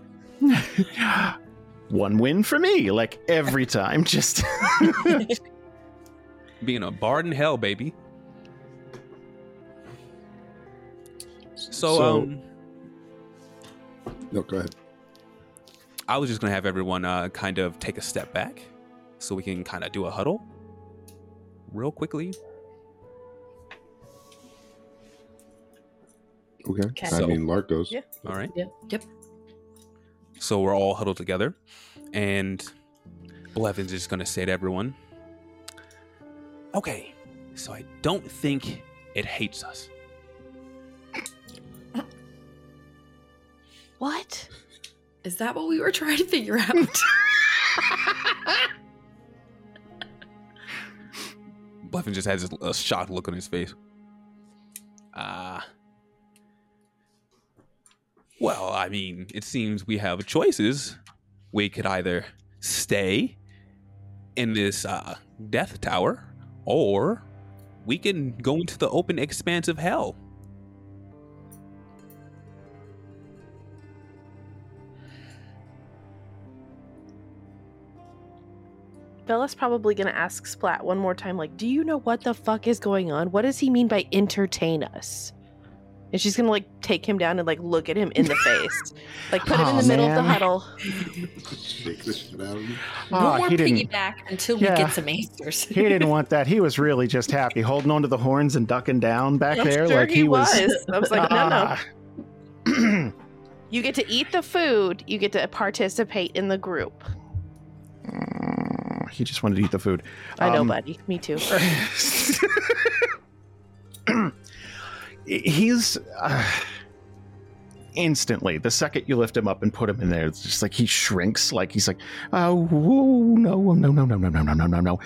S3: One win for me, like every time. Just
S4: being a bard in hell, baby. So
S7: no, go ahead.
S4: I was just going to have everyone kind of take a step back so we can kind of do a huddle real quickly.
S7: Okay.
S8: So-
S7: I mean, Lark goes.
S6: Yeah.
S4: All right.
S8: Yep.
S4: So we're all huddled together, and Blevins is going to say to everyone, okay, so I don't think it hates us.
S6: What?
S8: Is that what we were trying to figure out?
S4: Blevins just has a shocked look on his face. Well, I mean, it seems we have choices. We could either stay in this death tower, or we can go into the open expanse of hell.
S6: Bella's probably gonna ask Splat one more time, like, do you know what the fuck is going on? What does he mean by entertain us? And she's gonna take him down and look at him in the face. Put him in the middle of the huddle.
S7: Shake the shit out of me.
S8: No more
S3: he didn't.
S8: piggyback until we
S3: Yeah.
S8: get some answers.
S3: He didn't want that. He was really just happy, holding onto the horns and ducking down back
S6: I'm
S3: there,
S6: sure
S3: like he was.
S6: I was like, no.
S3: Ah.
S6: You get to eat the food. You get to participate in the group.
S3: He just wanted to eat the food.
S6: I know, buddy. Me too.
S3: He's instantly, the second you lift him up and put him in there, it's just like he shrinks. Like he's like, oh no.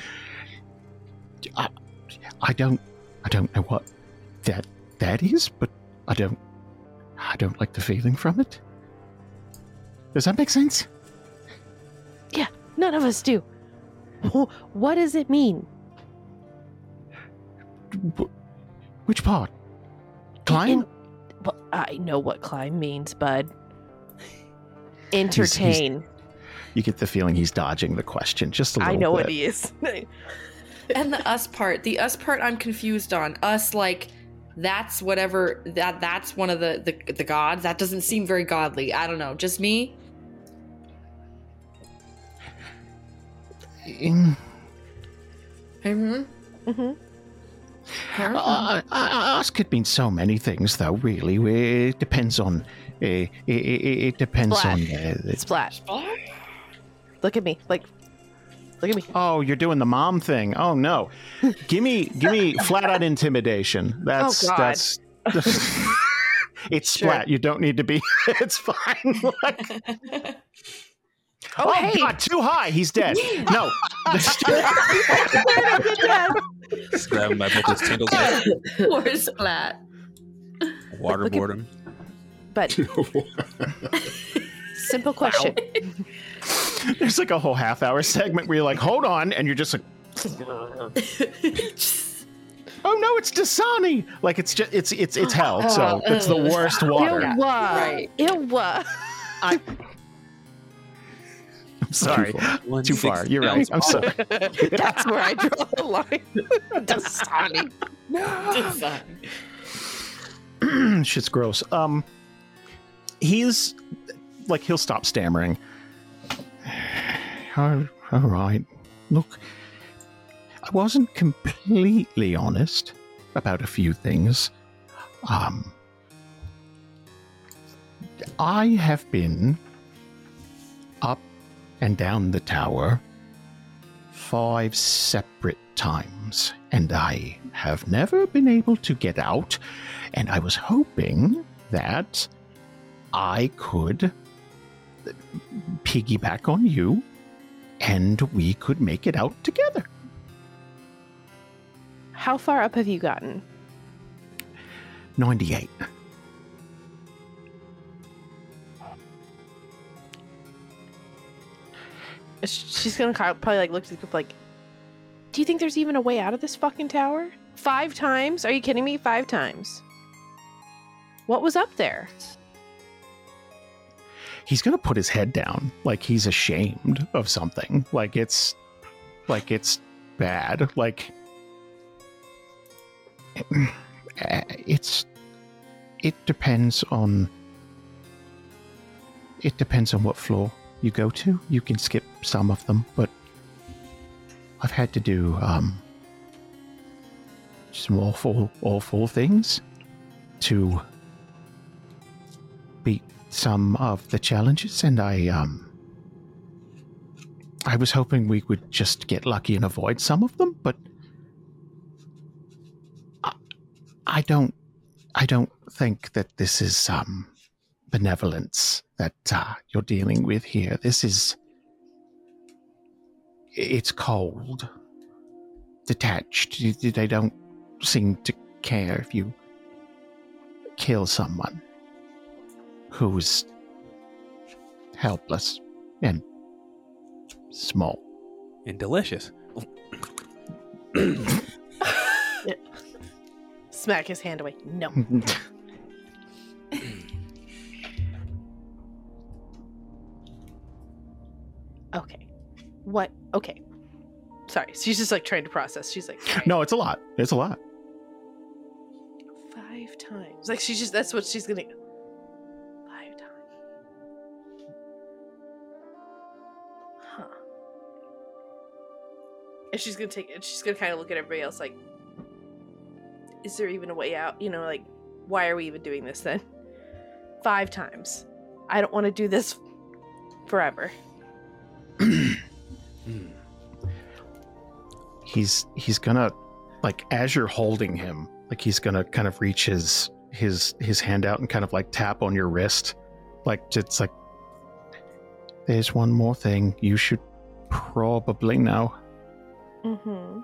S3: I don't know what that is, but I don't like the feeling from it. Does that make sense?
S6: Yeah, none of us do. What does it mean?
S3: Which part? Climb?
S6: Well, I know what climb means, bud. Entertain.
S3: You get the feeling he's dodging the question just a little bit.
S6: I know what he is.
S8: And the us part I'm confused on. Us, that's whatever, that's one of the gods. That doesn't seem very godly. I don't know. Just me?
S6: Mm-hmm.
S3: Us could mean so many things, though. Really, it depends on. It depends
S6: Splat.
S3: on.
S6: Splat. Look at me. Look at me.
S3: Oh, you're doing the mom thing. Oh no, give me flat out intimidation. That's
S6: God.
S3: that's. It's Splat. You don't need to be. It's fine.
S6: Oh, hey.
S3: God, too high. He's dead. No.
S4: Just grab him by both his tentacles,
S8: Poor Splat.
S4: waterboard him.
S6: But simple question.
S3: There's a whole half-hour segment where you're like, hold on, and you're just like, oh no, it's Dasani. It's just it's hell. So it's the worst water.
S6: It was.
S8: Right.
S6: It was.
S3: I'm sorry. Too far. You're right. I'm sorry.
S6: That's where I draw the line. Dasani.
S3: Shit's gross. He's he'll stop stammering. All right. Look, I wasn't completely honest about a few things. I have been up and down the tower 5 separate times, and I have never been able to get out, and I was hoping that I could piggyback on you, and we could make it out together.
S6: How far up have you gotten?
S3: 98.
S6: She's gonna probably like look at the group like, do you think there's even a way out of this fucking tower? 5 times? Are you kidding me? 5 times. What was up there?
S3: He's gonna put his head down like he's ashamed of something. Like it's bad. Like it depends on what floor you go to. You can skip some of them, but I've had to do some awful things to beat some of the challenges, and I was hoping we would just get lucky and avoid some of them, but I don't think that this is benevolence that you're dealing with here. It's cold, detached. They don't seem to care if you kill someone who's helpless and small.
S4: And delicious.
S6: Smack his hand away. No. Okay. What? Okay. Sorry. She's just like trying to process. She's like, right.
S3: No, it's a lot. It's a lot.
S6: 5 times. Like she's just, that's what she's gonna. 5 times. Huh. And she's gonna kind of look at everybody else like, is there even a way out? You know, like, why are we even doing this then? 5 times. I don't want to do this forever.
S3: He's gonna, like, as you're holding him, like he's gonna kind of reach his hand out and kind of like tap on your wrist, like it's like, there's one more thing you should probably know.
S6: Mm-hmm.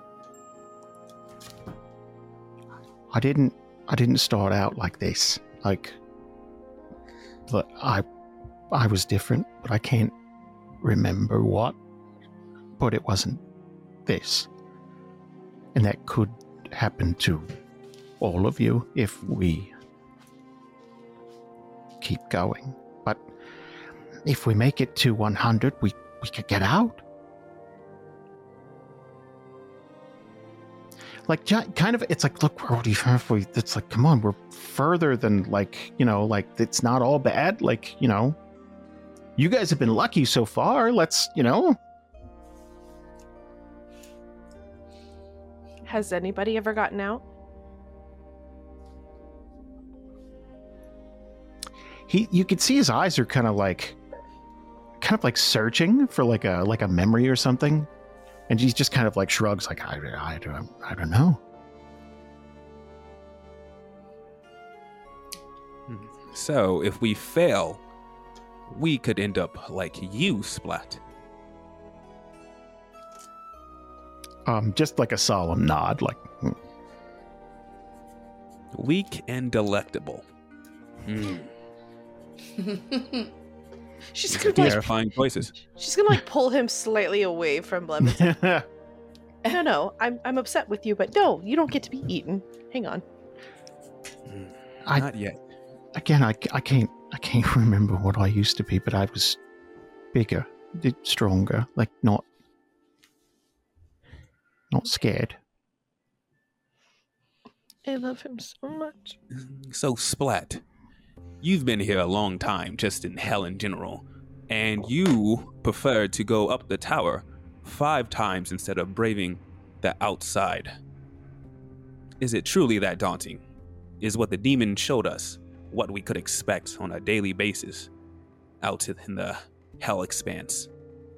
S3: I didn't start out like this. Like, but I was different, but I can't remember what. But it wasn't this. And that could happen to all of you if we keep going. But if we make it to 100, we could get out. Like, kind of, it's like, look, we're already halfway. It's like, come on, we're further than, like, you know, like, it's not all bad. Like, you know, you guys have been lucky so far. Let's, you know.
S6: Has anybody ever gotten out?
S3: You could see his eyes are kind of like searching for like a memory or something. And he just kind of like shrugs, like, I don't know.
S4: So if we fail, we could end up like you, Splat.
S3: Just like a solemn nod, like.
S4: Weak and delectable.
S6: She's gonna like,
S4: terrifying choices.
S6: She's gonna like pull him slightly away from Blevins. No, I'm upset with you, but no, you don't get to be eaten. Hang on.
S4: Not yet.
S3: Again, I can't remember what I used to be, but I was bigger, stronger, like not scared.
S6: I love him so much.
S4: So, Splat, you've been here a long time, just in hell in general, and you preferred to go up the tower 5 times instead of braving the outside. Is it truly that daunting? Is what the demon showed us what we could expect on a daily basis out in the hell expanse?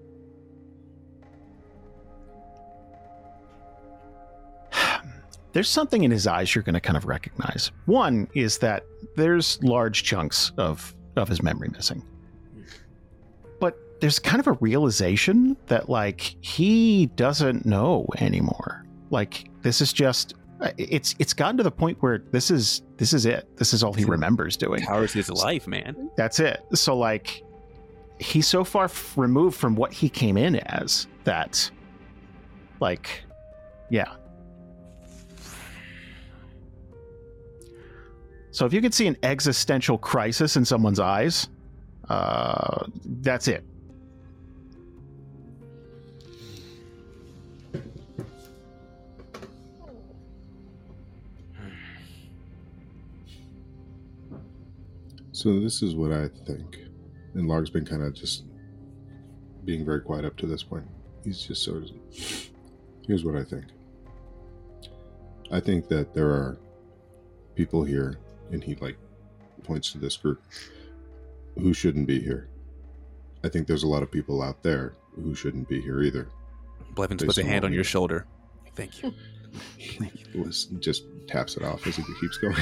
S3: There's something in his eyes you're going to kind of recognize. One is that there's large chunks of his memory missing. But there's kind of a realization that, like, he doesn't know anymore. Like, this is just, it's gotten to the point where this is it. This is all he remembers doing.
S4: Tower's his life, man.
S3: That's it. So, like, he's so far removed from what he came in as that, like, yeah. So if you can see an existential crisis in someone's eyes, that's it.
S7: So this is what I think. And Larg's been kind of just being very quiet up to this point. He's just sort of, here's what I think. I think that there are people here, and he like points to this group, who shouldn't be here. I think there's a lot of people out there who shouldn't be here either.
S4: Blevins puts a hand on your shoulder. Thank you.
S7: Just taps it off as he keeps going.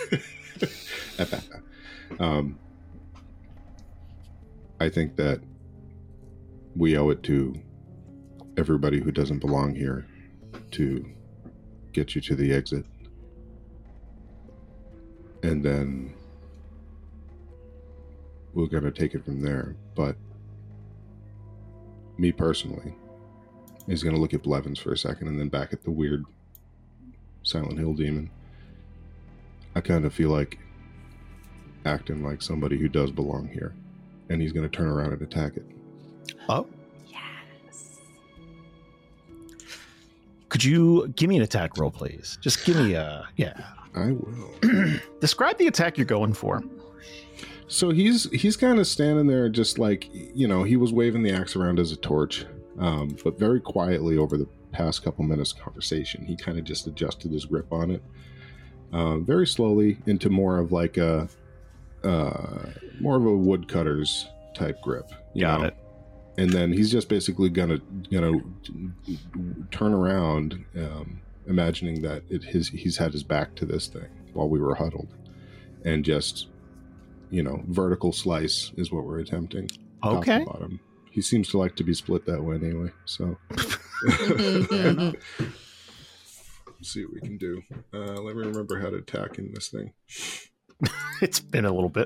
S7: I think that we owe it to everybody who doesn't belong here to get you to the exit. And then we're going to take it from there. But me personally is going to look at Blevins for a second and then back at the weird Silent Hill demon. I kind of feel like acting like somebody who does belong here. And he's going to turn around and attack it.
S3: Oh.
S5: Yes.
S3: Could you give me an attack roll, please? Just give me a, yeah.
S7: I will.
S3: Describe the attack you're going for.
S7: So he's kind of standing there just like, you know, he was waving the axe around as a torch. But very quietly over the past couple minutes of conversation, he kind of just adjusted his grip on it. Very slowly into more of like a woodcutter's type grip.
S3: Got it.
S7: And then he's just basically gonna turn around, imagining that he's had his back to this thing while we were huddled, and just, you know, vertical slice is what we're attempting.
S3: Okay.
S7: Top to bottom. He seems to like to be split that way anyway. So let's see what we can do. Let me remember how to attack in this thing.
S3: It's been a little bit.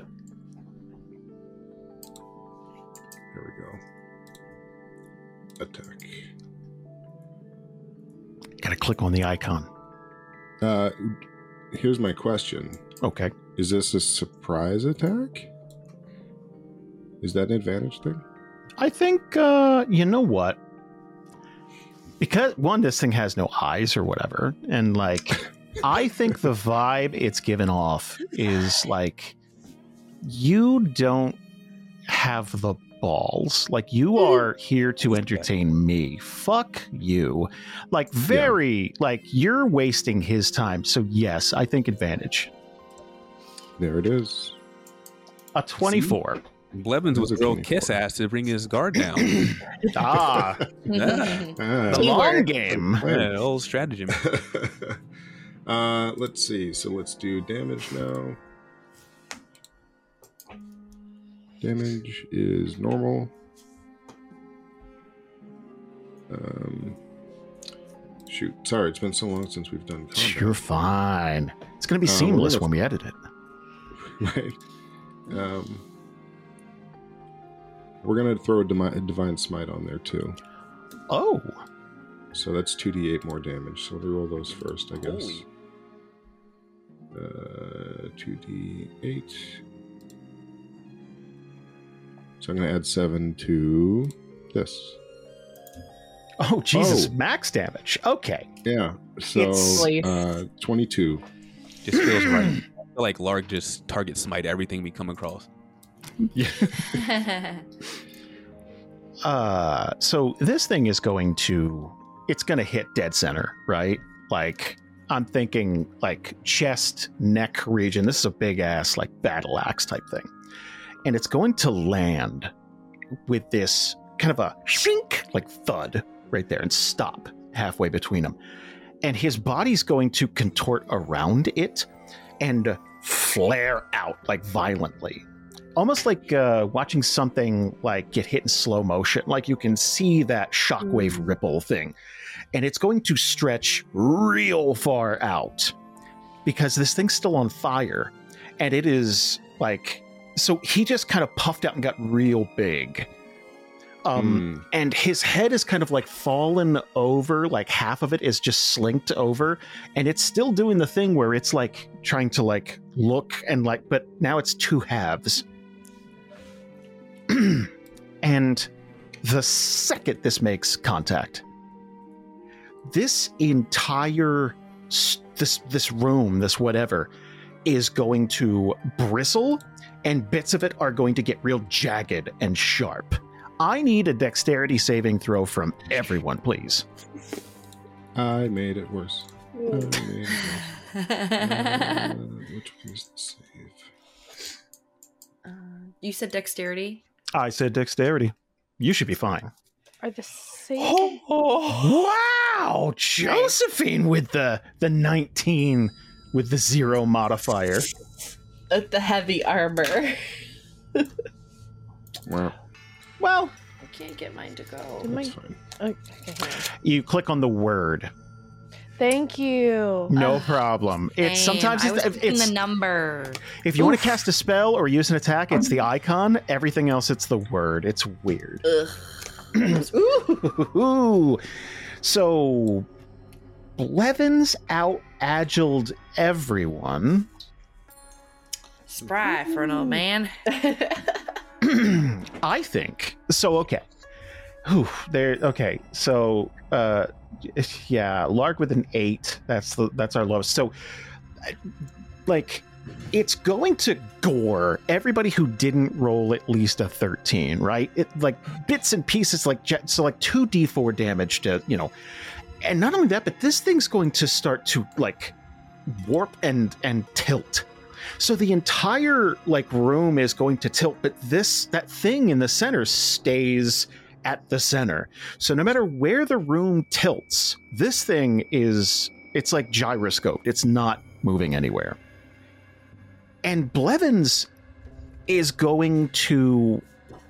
S7: Here we go. Attack.
S3: Gotta click on the icon.
S7: Here's my question.
S3: Okay.
S7: Is this a surprise attack? Is that an advantage thing?
S3: I think, you know what? Because, one, this thing has no eyes or whatever, and, like, I think the vibe it's given off is, like, you don't have the balls. Like, you are here to entertain me. Fuck you. Like, like, you're wasting his time. So, yes, I think advantage.
S7: There it is.
S3: A 24.
S4: Blevins was a real kiss ass to bring his guard down.
S3: Ah, the long game.
S4: Yeah, old stratagem.
S7: Let's see. So let's do damage now. Damage is normal. Shoot. Sorry, it's been so long since we've done combat.
S3: You're fine. It's going to be seamless when we edit it.
S7: Right. We're going to throw a Divine Smite on there, too.
S3: Oh.
S7: So that's 2d8 more damage. So we'll roll those first, I guess.
S4: Holy.
S7: 2d8. So I'm going to add 7 to this.
S3: Oh, Jesus. Max damage. Okay.
S7: Yeah. So
S5: It's
S7: 22.
S4: Just feels right. feel like Lark just target smite everything we come across.
S3: So this thing is going to hit dead center, right? Like, I'm thinking like chest, neck region. This is a big ass like battle axe type thing. And it's going to land with this kind of a shink, like thud right there and stop halfway between them. And his body's going to contort around it and flare out like violently. Almost like watching something like get hit in slow motion. Like you can see that shockwave ripple thing. And it's going to stretch real far out because this thing's still on fire. And it is like, so he just kind of puffed out and got real big. And his head is kind of like fallen over, like half of it is just slinked over. And it's still doing the thing where it's like trying to like look and like, but now it's two halves. And the second this makes contact, this entire this room, this whatever, is going to bristle, and bits of it are going to get real jagged and sharp. I need a dexterity saving throw from everyone, please.
S7: I made it worse. Which one is the save?
S8: You said dexterity?
S3: I said dexterity. You should be fine.
S6: Are the same?
S3: Wow! Josephine with the 19 with the 0 modifier.
S5: The heavy armor.
S7: Wow.
S3: Well,
S8: I can't get mine to go.
S7: That's fine.
S6: Okay, hang on.
S3: you click on the word.
S6: Thank you.
S3: No problem. It's sometimes
S8: I was picking
S3: it's
S8: the number.
S3: if you want to cast a spell or use an attack, it's the icon. Everything else, it's the word. It's weird. Ooh. So Blevins out-agiled everyone.
S8: Spry for an old man.
S3: I think so. Okay. Okay. So, yeah, Lark with an 8. That's our lowest. So, like, it's going to gore everybody who didn't roll at least a 13, right? It like bits and pieces, like 2d4 damage to and not only that, but this thing's going to start to like warp and tilt. So the entire like room is going to tilt, but that thing in the center stays at the center. So no matter where the room tilts, this thing it's like gyroscoped. It's not moving anywhere. And Blevins is going to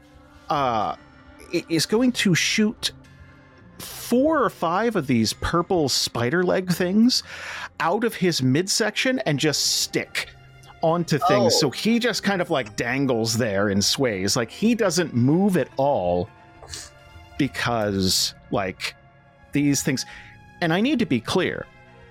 S3: shoot 4 or 5 of these purple spider leg things out of his midsection and just stick onto things. So he just kind of like dangles there and sways. Like he doesn't move at all because like these things. And I need to be clear.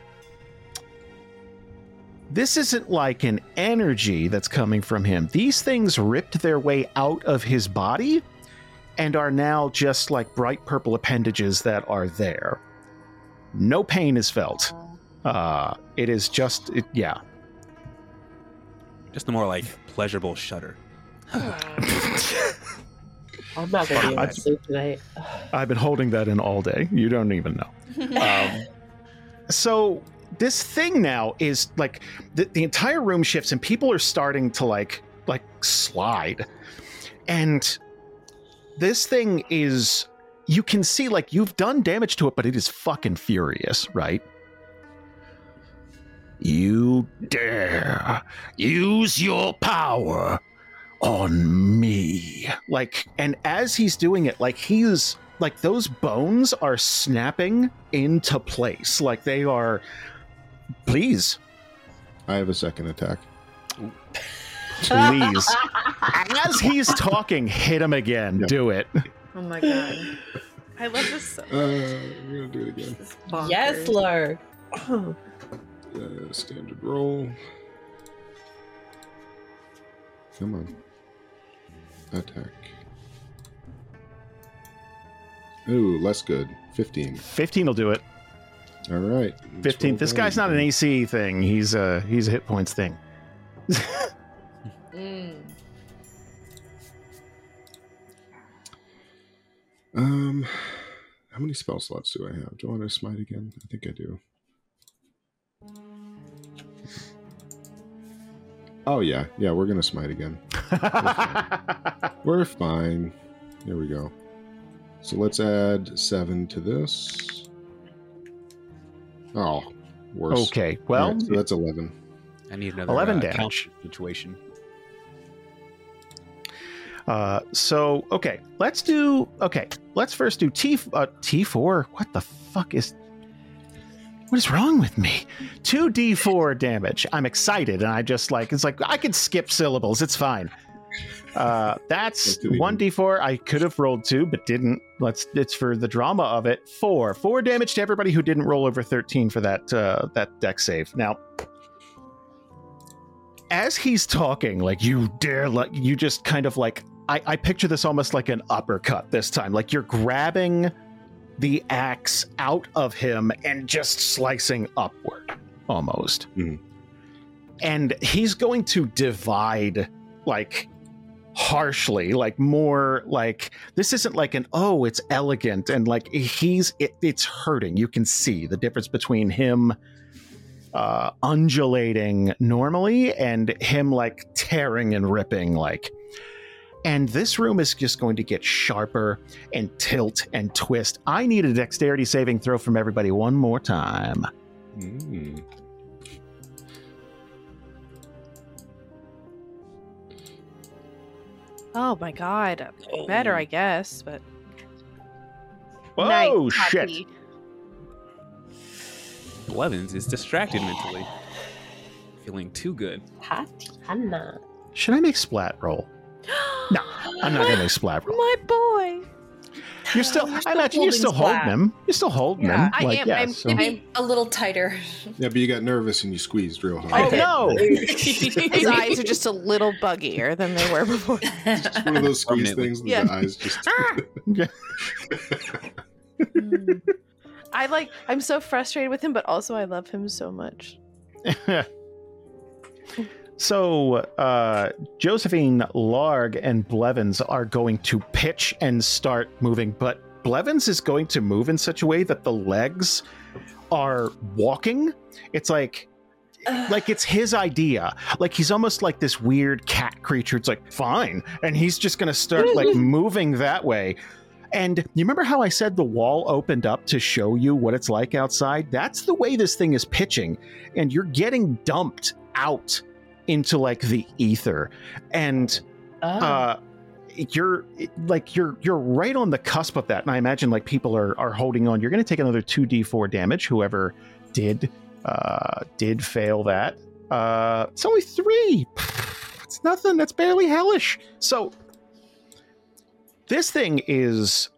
S3: This isn't like an energy that's coming from him. These things ripped their way out of his body and are now just like bright purple appendages that are there. No pain is felt. It is just, yeah.
S4: Just a more like pleasurable shudder.
S5: I'm not going to be able to sleep tonight.
S3: I've been holding that in all day. You don't even know. So this thing now is like the entire room shifts and people are starting to like slide. And this thing is, you can see like you've done damage to it, but it is fucking furious, right? You dare use your power on me. Like, and as he's doing it, like he's like those bones are snapping into place. Like they are, please.
S7: I have a second attack.
S3: Please. As he's talking, hit him again.
S7: Yep.
S3: Do it.
S8: Oh my god.
S6: I love this so much.
S7: I'm gonna do it again.
S8: This is bonkers.
S5: Yes, Lark.
S7: Standard roll. Come on. Attack. Ooh, less good. 15.
S3: 15 will do it.
S7: All right.
S3: 15. This guy's not an AC thing. He's a hit points thing.
S7: How many spell slots do I have? Do I want to smite again? I think I do. Oh yeah, we're gonna smite again. We're fine. There we go. So let's add 7 to this. Oh, worse.
S3: Okay, well,
S7: Alright, so that's 11.
S4: I need another
S3: 11
S4: counter
S3: damage.
S4: situation.
S3: Let's first do T4. What the fuck what is wrong with me? 2d4 damage. I'm excited, and it's like I can skip syllables. It's fine. That's 1d4. I could have rolled 2, but didn't. It's for the drama of it. 4 damage to everybody who didn't roll over 13 for that dex save. Now, as he's talking, like, you just kind of like, I picture this almost like an uppercut this time. Like, you're grabbing the axe out of him and just slicing upward, almost.
S7: Mhm.
S3: And he's going to divide, like, harshly, like, more like, this isn't like it's elegant, and like, it's hurting. You can see the difference between him undulating normally and him like tearing and ripping, like. And this room is just going to get sharper and tilt and twist. I need a dexterity saving throw from everybody one more time.
S6: Oh my god. Better, I guess, but.
S3: Whoa,
S6: Nice,
S3: shit.
S6: Tati.
S4: Blevins is distracted mentally. Feeling too good.
S5: Tatiana.
S3: Should I make splat roll? No, I'm not gonna make splat roll.
S6: My boy.
S3: You're still. I imagine you're still
S8: holding
S3: holding him. You're still holding him.
S6: I
S3: Like,
S6: am.
S3: yeah,
S6: I'm-
S3: so-
S8: Maybe a little tighter.
S7: Yeah, but you got nervous and you squeezed real hard.
S3: Oh no!
S6: His eyes are just a little buggier than they were before.
S7: Just one of those squeeze
S4: Permanently.
S7: things that
S6: Yeah.
S7: the eyes just.
S6: I'm so frustrated with him, but also I love him so much.
S3: So, Josephine, Larg, and Blevins are going to pitch and start moving, but Blevins is going to move in such a way that the legs are walking. It's like it's his idea. Like, he's almost like this weird cat creature. It's like, fine. And he's just going to start like moving that way. And you remember how I said the wall opened up to show you what it's like outside? That's the way this thing is pitching. And you're getting dumped out into like the ether. And you're right on the cusp of that. And I imagine like people are holding on. You're going to take another 2d4 damage. Whoever did fail that. It's only 3. It's nothing. That's barely hellish. So this thing is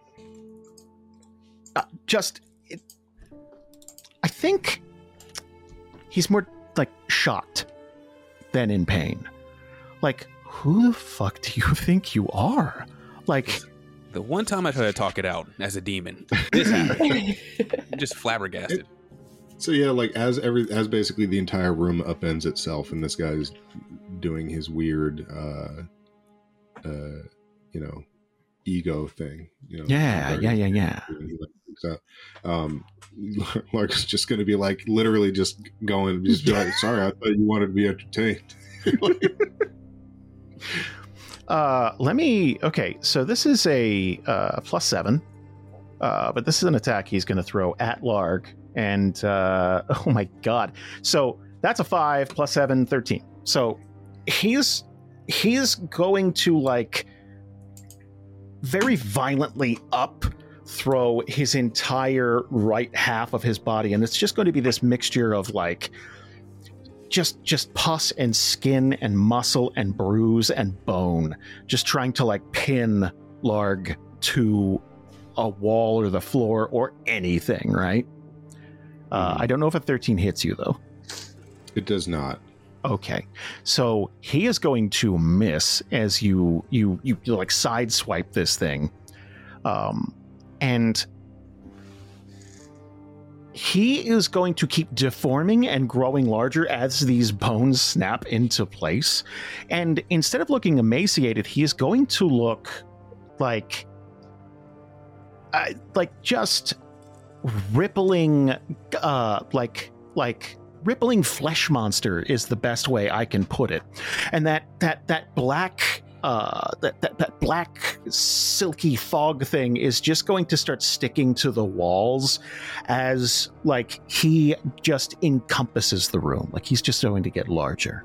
S3: I think he's more like shocked than in pain. Like, who the fuck do you think you are? Like,
S4: The one time I tried to talk it out as a demon, this happened. I'm just flabbergasted.
S7: So yeah, like as basically the entire room upends itself, and this guy's doing his weird, ego thing.
S3: yeah.
S7: So, Lark's just going to be like, literally just going, just be like, sorry, I thought you wanted to be entertained.
S3: Okay, so this is a +7, but this is an attack he's going to throw at Larg, and oh my god, so that's a 5 +7, 13. So he's going to like very violently throw his entire right half of his body, and it's just going to be this mixture of like just pus and skin and muscle and bruise and bone, just trying to like pin Larg to a wall or the floor or anything, right? I don't know if a 13 hits you though.
S7: It does not.
S3: Okay, so he is going to miss as you like sideswipe this thing, and he is going to keep deforming and growing larger as these bones snap into place. And instead of looking emaciated, he is going to look like just rippling, like rippling flesh monster is the best way I can put it. And that black, that black silky fog thing is just going to start sticking to the walls as like he just encompasses the room. Like he's just going to get larger.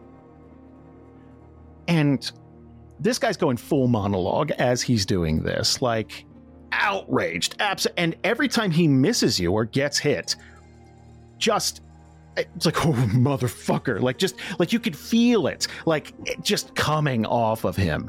S3: And this guy's going full monologue as he's doing this, like outraged, and every time he misses you or gets hit, just it's like, oh motherfucker, like just like you could feel it, like it just coming off of him.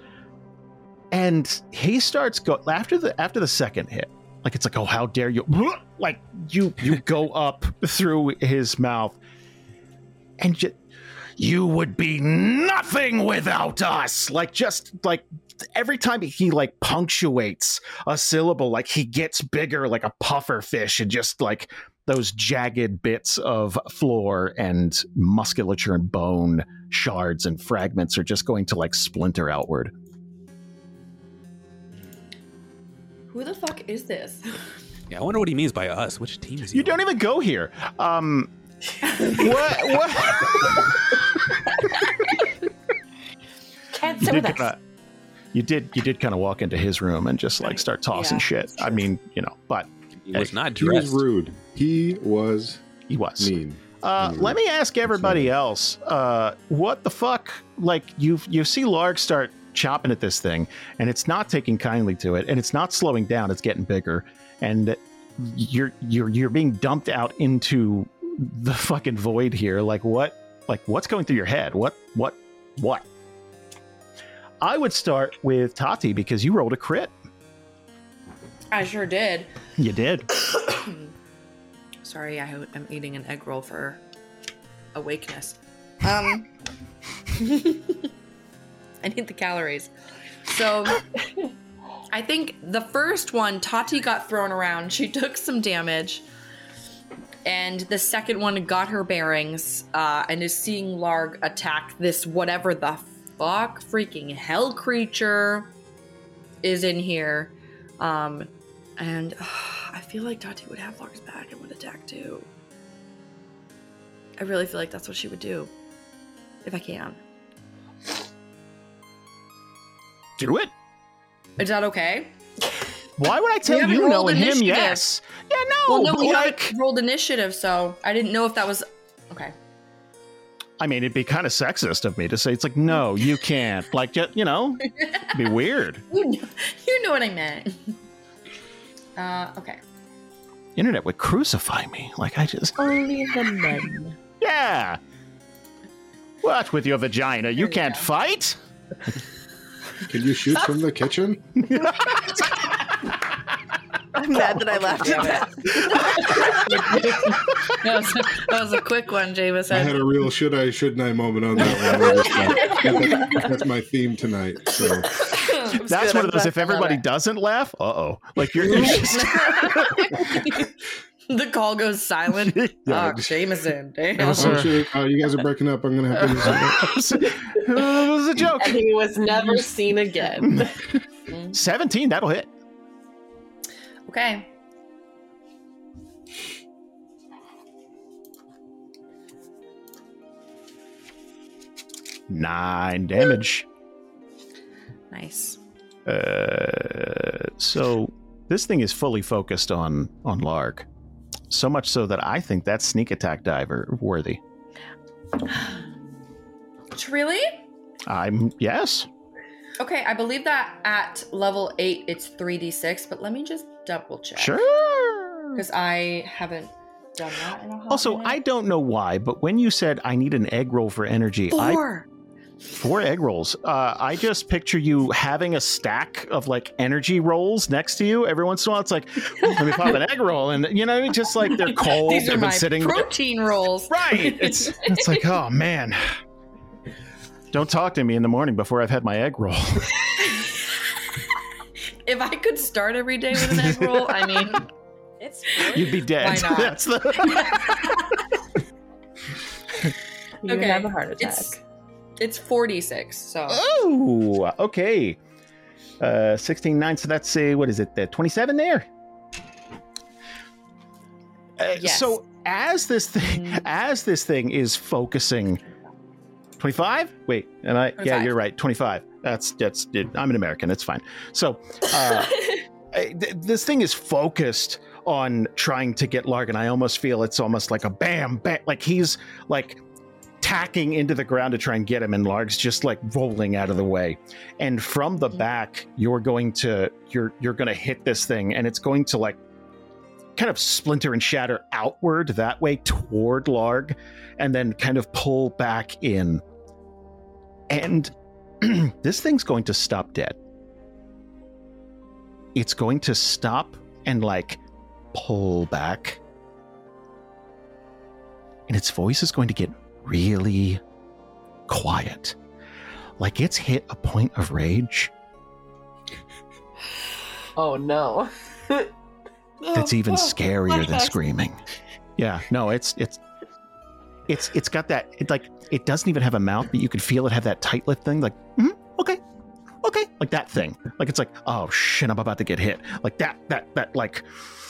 S3: And he starts after the second hit, like it's like, oh, how dare you, like you go up through his mouth, and just, you would be nothing without us. Like just like every time he like punctuates a syllable, like he gets bigger like a puffer fish, and just like those jagged bits of floor and musculature and bone shards and fragments are just going to like splinter outward.
S8: Who the fuck is this?
S4: Yeah, I wonder what he means by us. Which team is he?
S3: You don't even go here. What?
S6: Can't sit with us.
S3: You did kind of walk into his room and just like start tossing shit. I mean, but
S4: he was not
S7: He
S4: dressed.
S7: was rude. He was mean.
S3: Let me ask everybody else, what the fuck? Like you see Larg start chopping at this thing, and it's not taking kindly to it, and it's not slowing down. It's getting bigger, and you're being dumped out into the fucking void here. Like what's going through your head? What? I would start with Tati because you rolled a crit.
S8: I sure did.
S3: You did.
S8: Sorry, I'm eating an egg roll for awakeness. I need the calories. So I think the first one, Tati got thrown around. She took some damage. And the second one got her bearings and is seeing Larg attack this whatever the fuck freaking hell creature is in here. And I feel like Tati would have Larg's back and would attack too. I really feel like that's what she would do. If I can.
S3: Do it.
S8: Is that okay?
S3: Why would I tell you no and him
S8: initiative.
S3: yes? Yeah, no.
S8: Well, no,
S3: but
S8: we
S3: like,
S8: haven't rolled initiative, so I didn't know if that was... Okay.
S3: I mean, it'd be kind of sexist of me to say it's like, no, you can't. Like, just, it'd be weird.
S8: You know what I meant. Okay.
S3: Internet would crucify me. Like, I just...
S6: Only the men.
S3: Yeah. What with your vagina? You can't fight?
S7: Can you shoot from the kitchen?
S6: I'm mad that I laughed at that.
S8: that was a quick one, Jameson.
S7: I had a real should I, shouldn't I moment on that one. That's my theme tonight. So
S3: That's one of those, if everybody doesn't laugh, like you're just...
S8: The call goes silent.
S7: Yeah,
S8: Jameson, damn.
S7: oh, shit. You guys are breaking up. I'm gonna have to
S3: It was a joke.
S5: And he was never seen again.
S3: 17, that'll hit.
S8: Okay.
S3: Nine damage.
S8: Nice.
S3: So this thing is fully focused on Larg. So much so that I think that's sneak attack diver worthy.
S8: Really?
S3: Yes.
S8: Okay, I believe that at level 8 it's 3d6, but let me just double check.
S3: Sure.
S8: Because I haven't done that in a hot
S3: Also,
S8: minute.
S3: I don't know why, but when you said I need an egg roll for energy,
S8: 4.
S3: 4 egg rolls. I just picture you having a stack of like energy rolls next to you. Every once in a while, it's like, let me pop an egg roll, and just like they're cold.
S8: These are
S3: They've been
S8: my
S3: sitting
S8: protein rolls.
S3: Right. It's like, oh man. Don't talk to me in the morning before I've had my egg roll.
S8: If I could start every day with an egg roll, I mean,
S5: It's
S3: You'd be dead.
S8: Why not?
S3: That's the.
S6: You
S8: Okay,
S6: have a heart attack.
S8: It's 46, so
S3: Oh, okay. 16, 9. So that's what is it? 27 there.
S8: Yes.
S3: So as this thing is focusing, 25. Wait, am I? Yeah,
S8: 25.
S3: you're right. 25. That's it. I'm an American. It's fine. So this thing is focused on trying to get Larg, and I almost feel it's almost like a bam, bam, like he's like tacking into the ground to try and get him, and Larg's just like rolling out of the way. And from the back, you're going to hit this thing, and it's going to like kind of splinter and shatter outward that way toward Larg, and then kind of pull back in. And this thing's going to stop dead. It's going to stop and like pull back. And its voice is going to get really quiet. Like it's hit a point of rage
S6: Oh no.
S3: that's even scarier than screaming. Yeah, no, it's got that. It like it doesn't even have a mouth, but you could feel it have that tight lip thing. Like, okay, like that thing. Like it's like, oh shit, I'm about to get hit. Like that like.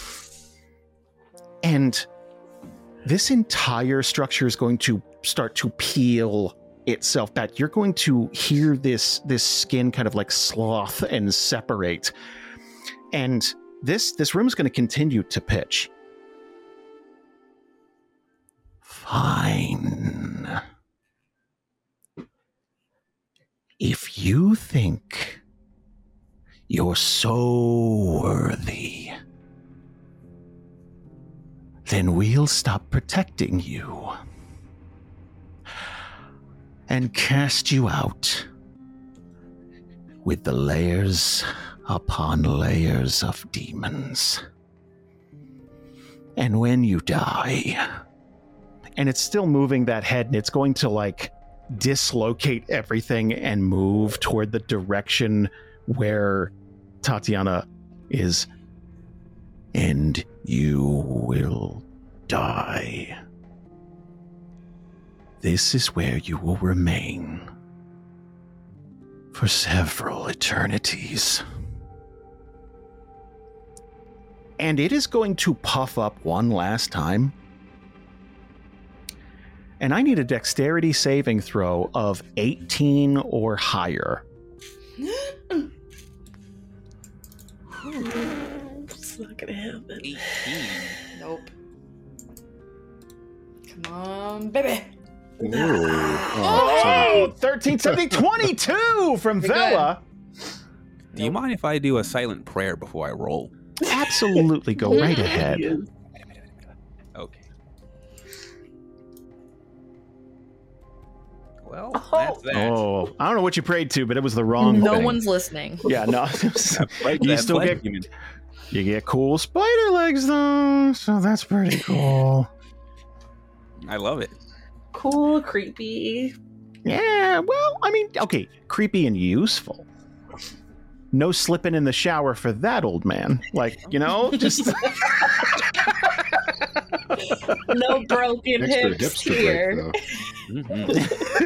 S3: And this entire structure is going to start to peel itself back. You're going to hear this skin kind of like slough and separate, and this room is going to continue to pitch. Fine. If you think you're so worthy, then we'll stop protecting you and cast you out with the layers upon layers of demons. And when you die, and it's still moving that head, and it's going to like dislocate everything and move toward the direction where Tatiana is, and you will die. This is where you will remain for several eternities. And it is going to puff up one last time. And I need a dexterity saving throw of 18 or higher.
S6: It's not gonna happen.
S4: 18.
S8: nope. Come on, baby.
S3: Oh, 13, 17, 22 from
S8: You're
S3: Vela.
S4: Do you mind if I do a silent prayer before I roll?
S3: Absolutely, go right ahead.
S4: Okay. Well,
S6: Oh.
S4: that's that.
S3: Oh, I don't know what you prayed to, but it was the wrong
S8: No
S3: thing.
S8: one's listening.
S3: Yeah, no.
S4: Right,
S3: You
S4: that
S3: still
S4: flesh
S3: get-
S4: demon.
S3: You get cool spider legs, though, so that's pretty cool.
S4: I love it.
S5: Cool, creepy.
S3: Yeah, well, I mean, okay, creepy and useful. No slipping in the shower for that old man. Like, you know, just
S5: No broken
S7: Extra
S5: hips
S7: hipster break,
S5: here.
S7: though.
S4: Mhm.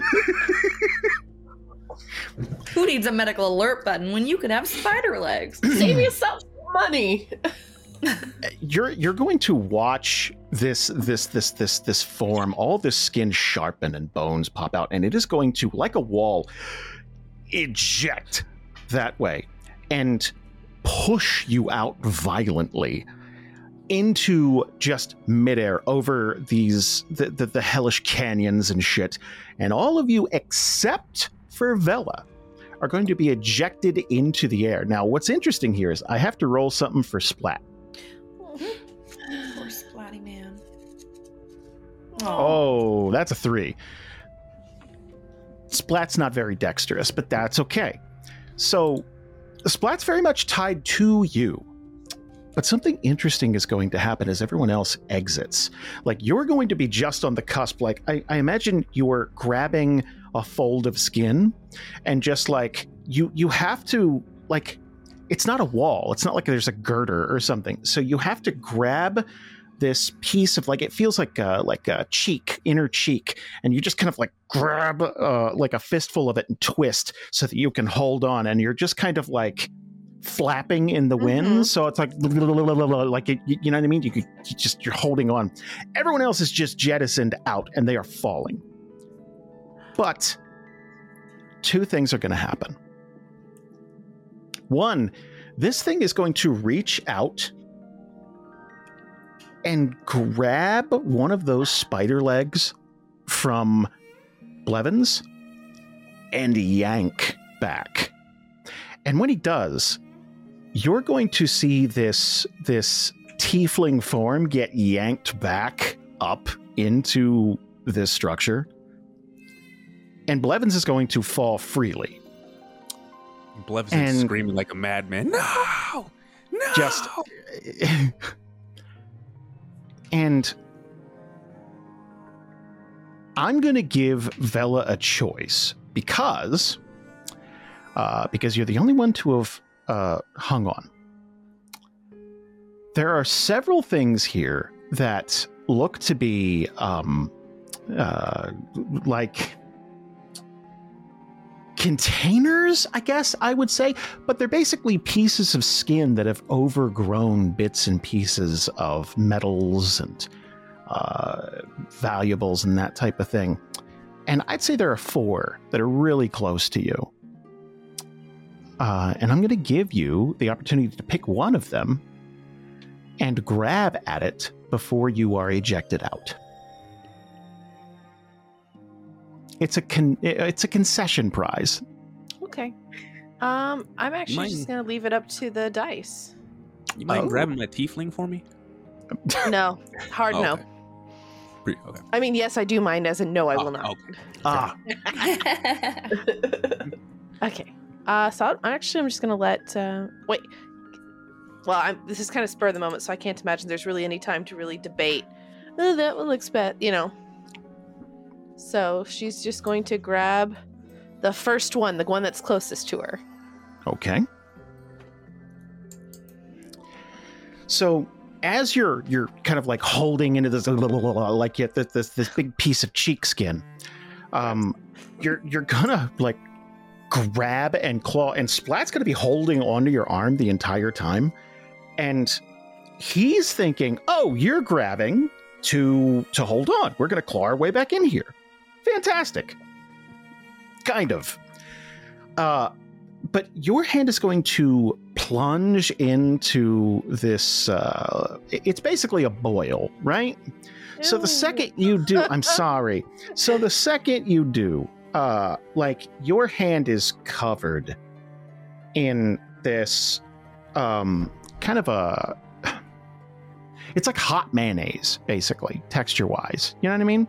S8: Who needs a medical alert button when you could have spider legs?
S5: Save yourself some money.
S3: you're going to watch this form, all this skin sharpen and bones pop out, and it is going to, like a wall, eject that way and push you out violently into just midair over the hellish canyons and shit. And all of you except for Vela are going to be ejected into the air. Now, what's interesting here is I have to roll something for Splat.
S8: Poor Splatty man.
S3: Oh, that's a 3. Splat's not very dexterous, but that's okay. So, Splat's very much tied to you. But something interesting is going to happen as everyone else exits. Like, you're going to be just on the cusp. Like, I imagine you're grabbing a fold of skin and just like, you have to, like, it's not a wall. It's not like there's a girder or something. So you have to grab this piece of, like, it feels like a cheek, inner cheek, and you just kind of like grab like a fistful of it and twist so that you can hold on, and you're just kind of like flapping in the wind. So it's like you know what I mean? You're holding on. Everyone else is just jettisoned out and they are falling. But two things are going to happen. One, this thing is going to reach out and grab one of those spider legs from Blevins and yank back. And when he does, you're going to see this tiefling form get yanked back up into this structure. And Blevins is going to fall freely.
S4: Blevins is screaming like a madman. No! No!
S3: Just... And I'm going to give Vela a choice because you're the only one to have hung on. There are several things here that look to be like containers, I guess I would say, but they're basically pieces of skin that have overgrown bits and pieces of metals and valuables and that type of thing. And I'd say there are 4 that are really close to you. And I'm going to give you the opportunity to pick one of them and grab at it before you are ejected out. It's a concession prize.
S6: Okay. I'm actually just gonna leave it up to the dice.
S4: You mind grabbing my tiefling for me?
S6: No. Hard no.
S4: Okay.
S6: I mean, yes, I do mind, as in no, I will not. Okay. So I'm just gonna let wait. Well, this is kind of spur of the moment, so I can't imagine there's really any time to really debate. Oh, that one looks bad, you know. So she's just going to grab the first one, the one that's closest to her.
S3: Okay. So as you're kind of like holding into this like this big piece of cheek skin, you're gonna like grab and claw, and Splat's gonna be holding onto your arm the entire time, and he's thinking, "Oh, you're grabbing to hold on. We're gonna claw our way back in here." Fantastic. Kind of. But your hand is going to plunge into this, it's basically a boil, right? Ew. So the second you do, I'm sorry. So the second you do, like your hand is covered in this, kind of it's like hot mayonnaise, basically, texture-wise. You know what I mean?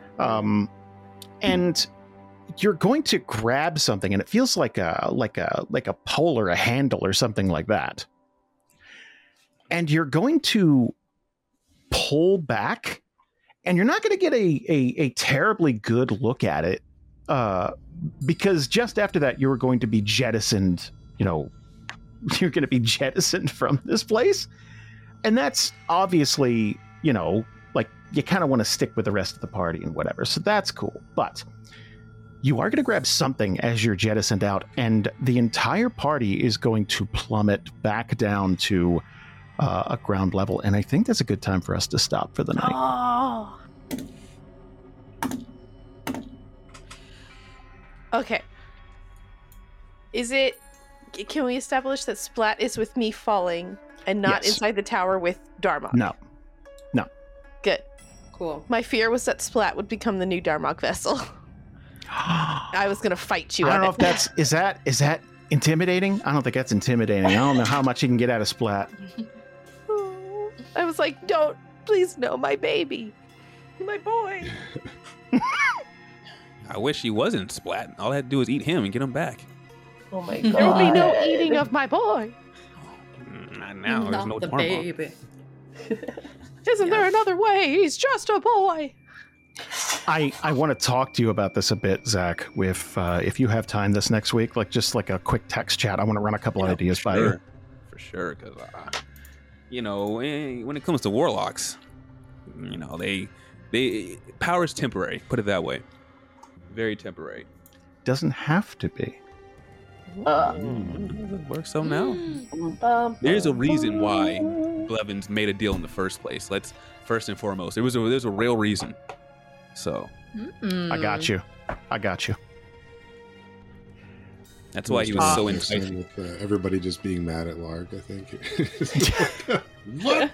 S3: And you're going to grab something, and it feels like a pole or a handle or something like that. And you're going to pull back, and you're not going to get a terribly good look at it, because just after that, you're going to be jettisoned. You know, you're going to be jettisoned from this place, and that's obviously, you know, like you kind of want to stick with the rest of the party and whatever. So that's cool, but you are going to grab something as you're jettisoned out, and the entire party is going to plummet back down to a ground level. And I think that's a good time for us to stop for the night.
S6: Oh. Okay. Can we establish that Splat is with me falling and not
S3: Yes.
S6: inside the tower with Darmok?
S3: No.
S6: Good.
S8: Cool.
S6: My fear was that Splat would become the new Darmok vessel. I was gonna fight you.
S3: I don't know
S6: on
S3: if that's is that intimidating. I don't think that's intimidating. I don't know how much you can get out of Splat.
S6: I was like, don't, please, no, my baby, my boy.
S4: I wish he wasn't Splat. All I had to do was eat him and get him back.
S6: Oh my god. There will be no eating of my boy.
S4: Not now. There's
S8: Not
S4: no
S8: the
S4: Darmok.
S8: baby.
S6: Isn't there another way? He's just a boy.
S3: I want to talk to you about this a bit, Zach. If you have time this next week, like just like a quick text chat, I want to run a couple of ideas by you.
S4: For sure, because when it comes to warlocks, they power's temporary. Put it that way, very temporary.
S3: Doesn't have to be.
S4: It works so now. There's a reason why Blevins made a deal in the first place. Let's first and foremost, there's a real reason. So
S3: I got you.
S4: That's why he was so
S7: enticing.
S4: enticing.
S7: With everybody just being mad at Larg, I think.
S8: What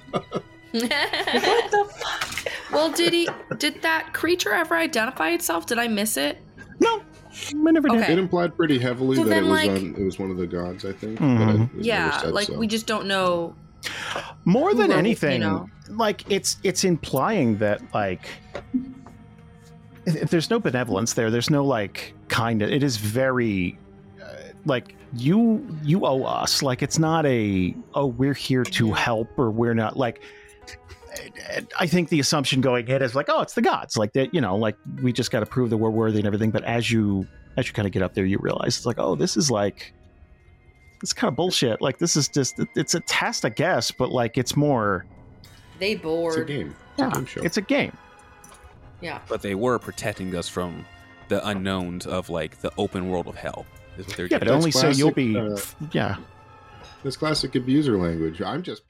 S8: the fuck? Well, did that creature ever identify itself? Did I miss it?
S3: No, I never did.
S8: Okay.
S7: It implied pretty heavily
S8: So
S7: that
S8: then,
S7: it was one of the gods, I think.
S3: Mhm.
S7: But it was
S8: Yeah,
S7: never said
S8: like
S7: so.
S8: we just don't know.
S3: More than
S8: Well,
S3: anything,
S8: you know.
S3: like it's implying that like there's no benevolence there. There's no like kind of. It is very like you owe us. Like it's not we're here to help or we're not like. I think the assumption going in is like, oh, it's the gods, like that, like we just got to prove that we're worthy and everything. But as you kind of get up there, you realize it's like, oh, this is like, it's kind of bullshit. Like this is just, it's a test, I guess, but like it's more.
S8: They
S7: It's a
S8: bored.
S7: game.
S3: Yeah,
S7: game show.
S3: it's a game.
S8: Yeah.
S4: But they were protecting us from the unknowns of like the open world of hell. Is what they're
S3: Yeah, but
S4: getting.
S3: only so you'll
S7: classic,
S3: be. Yeah.
S7: This classic abuser language. I'm just